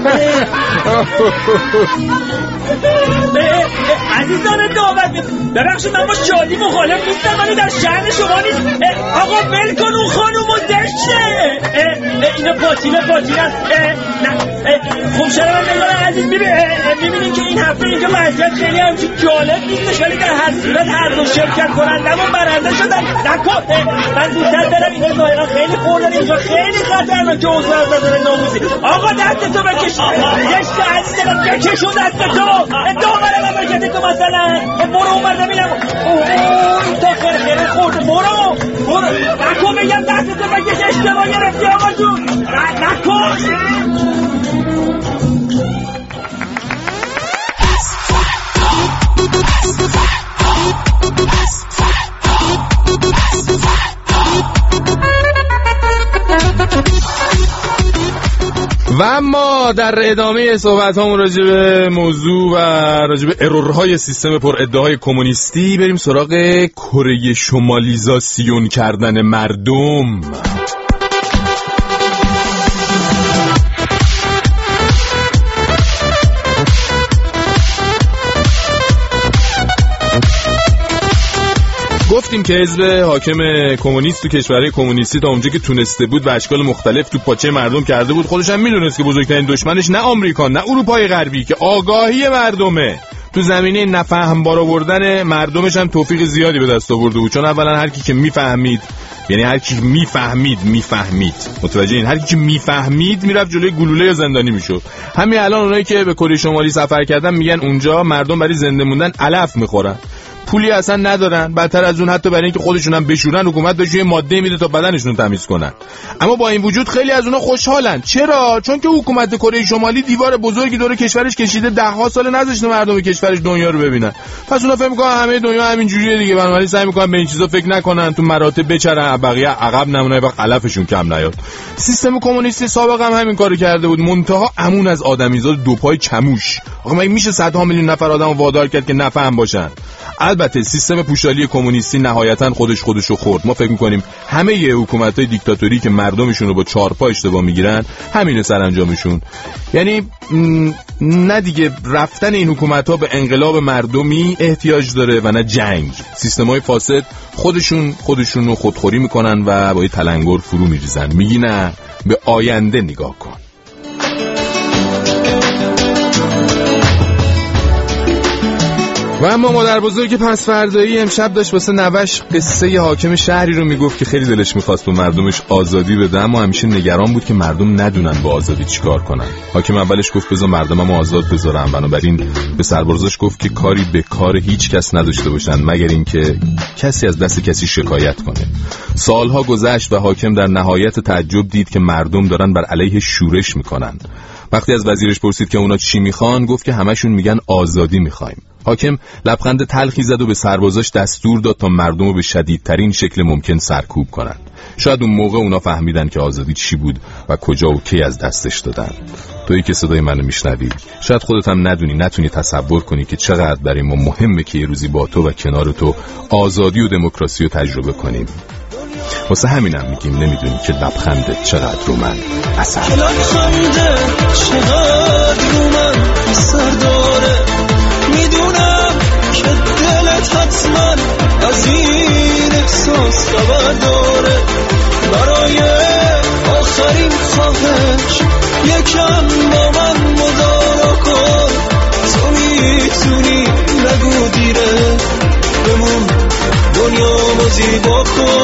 عزیزان دعوت ببخشید من با شادی مخالف نیستم، ولی در شأن شما نیست. آقا ول کن اون خانومو دشته. اینا پاتینه است. نه خب شرم نگاه عزیز میبینین که این هفته اینجا وضعیت خیلی همچین جالب نیستش، ولی در هر صورت هر دو شرکت کنندمون برنده شدن. نکن من زودتر برم، اینجا ظاهرا خیلی خوردن، اینجا خیلی خطرناکه اوضاع از نظر ناموزی. آقا دستتو بکش دشته عزیزم، بکشون دستتو. دامن مملکتتو مثلا برو اومد ببینم. این تا خیلی خورد. برو نکن بگم دستتو بکش، اشتباه گرفتی آقا جون. نکن. و اما در ادامه صحبت همون راجع به موضوع و راجع به ارورهای سیستم پر ادعای کمونیستی بریم سراغ کره شمالیزاسیون کردن مردم. گفتیم که حزب حاکم کمونیست تو کشورهای کمونیستی تا اونجا که تونسته بود به اشکال مختلف تو پاچه مردم کرده بود. خودش هم میدونست که بزرگترین دشمنش نه آمریکا نه اروپای غربی که آگاهی مردمه. تو زمینه نفهم بار آوردن مردمش هم توفیق زیادی به دست آورده بود، چون اولا هر کی که میفهمید، یعنی هر کی میفهمید متوجه این، هر کی که میفهمید میرفت جلوی گلوله یا زندانی میشد. همین الان اونایی که به کره شمالی سفر کردن میگن اونجا مردم برای زنده موندن علف میخورن. پولی اصلا ندارن، بدتر از اون حتی برای اینکه خودشون هم بشورن حکومت بهشون ماده میده تا بدنشون تمیز کنن. اما با این وجود خیلی از اونها خوشحالن. چرا؟ چون که حکومت کره شمالی دیوار بزرگی دور کشورش کشیده، ده‌ها سال نذاشته مردم کشورش دنیا رو ببینن. پس اونا فکر می‌کنن همه دنیا همین جوریه دیگه، بنابراین سعی می‌کنن به این چیزا فکر نکنن، تو مراتب بچرن، بقیه عقب نمونه و علفشون کم نیاد. سیستم کمونیستی سابق هم همین کارو کرده بود، منتها امون از آدمیزاد دو پای چموش. آقا مگه میشه صدها میلیون نفر آدمو وادار کرد که نفهم باشن؟ البته سیستم پوشالی کمونیستی نهایتاً خودشو خورد. ما فکر می‌کنیم همه حکومت‌های دیکتاتوری که مردمشون رو با چارپا اشتباه میگیرن همین سرانجامشون. یعنی نه دیگه رفتن این حکومت‌ها به انقلاب مردمی احتیاج داره و نه جنگ. سیستم‌های فاسد خودشون رو خودخوری میکنن و با تلنگر فرو میریزن. میگی نه، به آینده نگاه کن. و اما مادر بزرگ پس فردایی امشب داشت واسه نوش قصه ی حاکم شهری رو میگفت که خیلی دلش میخواست به مردمش آزادی بده، اما همیشه نگران بود که مردم ندونن با آزادی چیکار کنن. حاکم اولش گفت بذار مردممو آزاد بذارم، بنابراین به سربازاش گفت که کاری به کار هیچ کس نداشته باشن مگر اینکه کسی از دست کسی شکایت کنه. سالها گذشت و حاکم در نهایت تعجب دید که مردم دارن بر علیه شورش میکنن. وقتی از وزیرش پرسید که اونا چی میخوان، گفت که همشون میگن آزادی میخوایم. حاکم لبخند تلخی زد و به سربازاش دستور داد تا مردمو به شدیدترین شکل ممکن سرکوب کنن. شاید اون موقع اونا فهمیدن که آزادی چی بود و کجا و کی از دستش دادن. تویی که صدای منو میشنوی، شاید خودت هم نتونی تصور کنی که چقدر برای ما مهمه که یه روزی با تو و کنار تو آزادی و دموکراسی رو تجربه کنیم. واسه همینم میگیم نمیدونی که لبخندت چقدر رو من اثر داره. لبخندت چقدر رو من اثر داره، میدونم که دلت حتما از این احساس خبر داره. برای آخرین خواهش یکم با من مدارا کن، تو میتونی نگو دیره، بمون دنیا رو زیبا کن.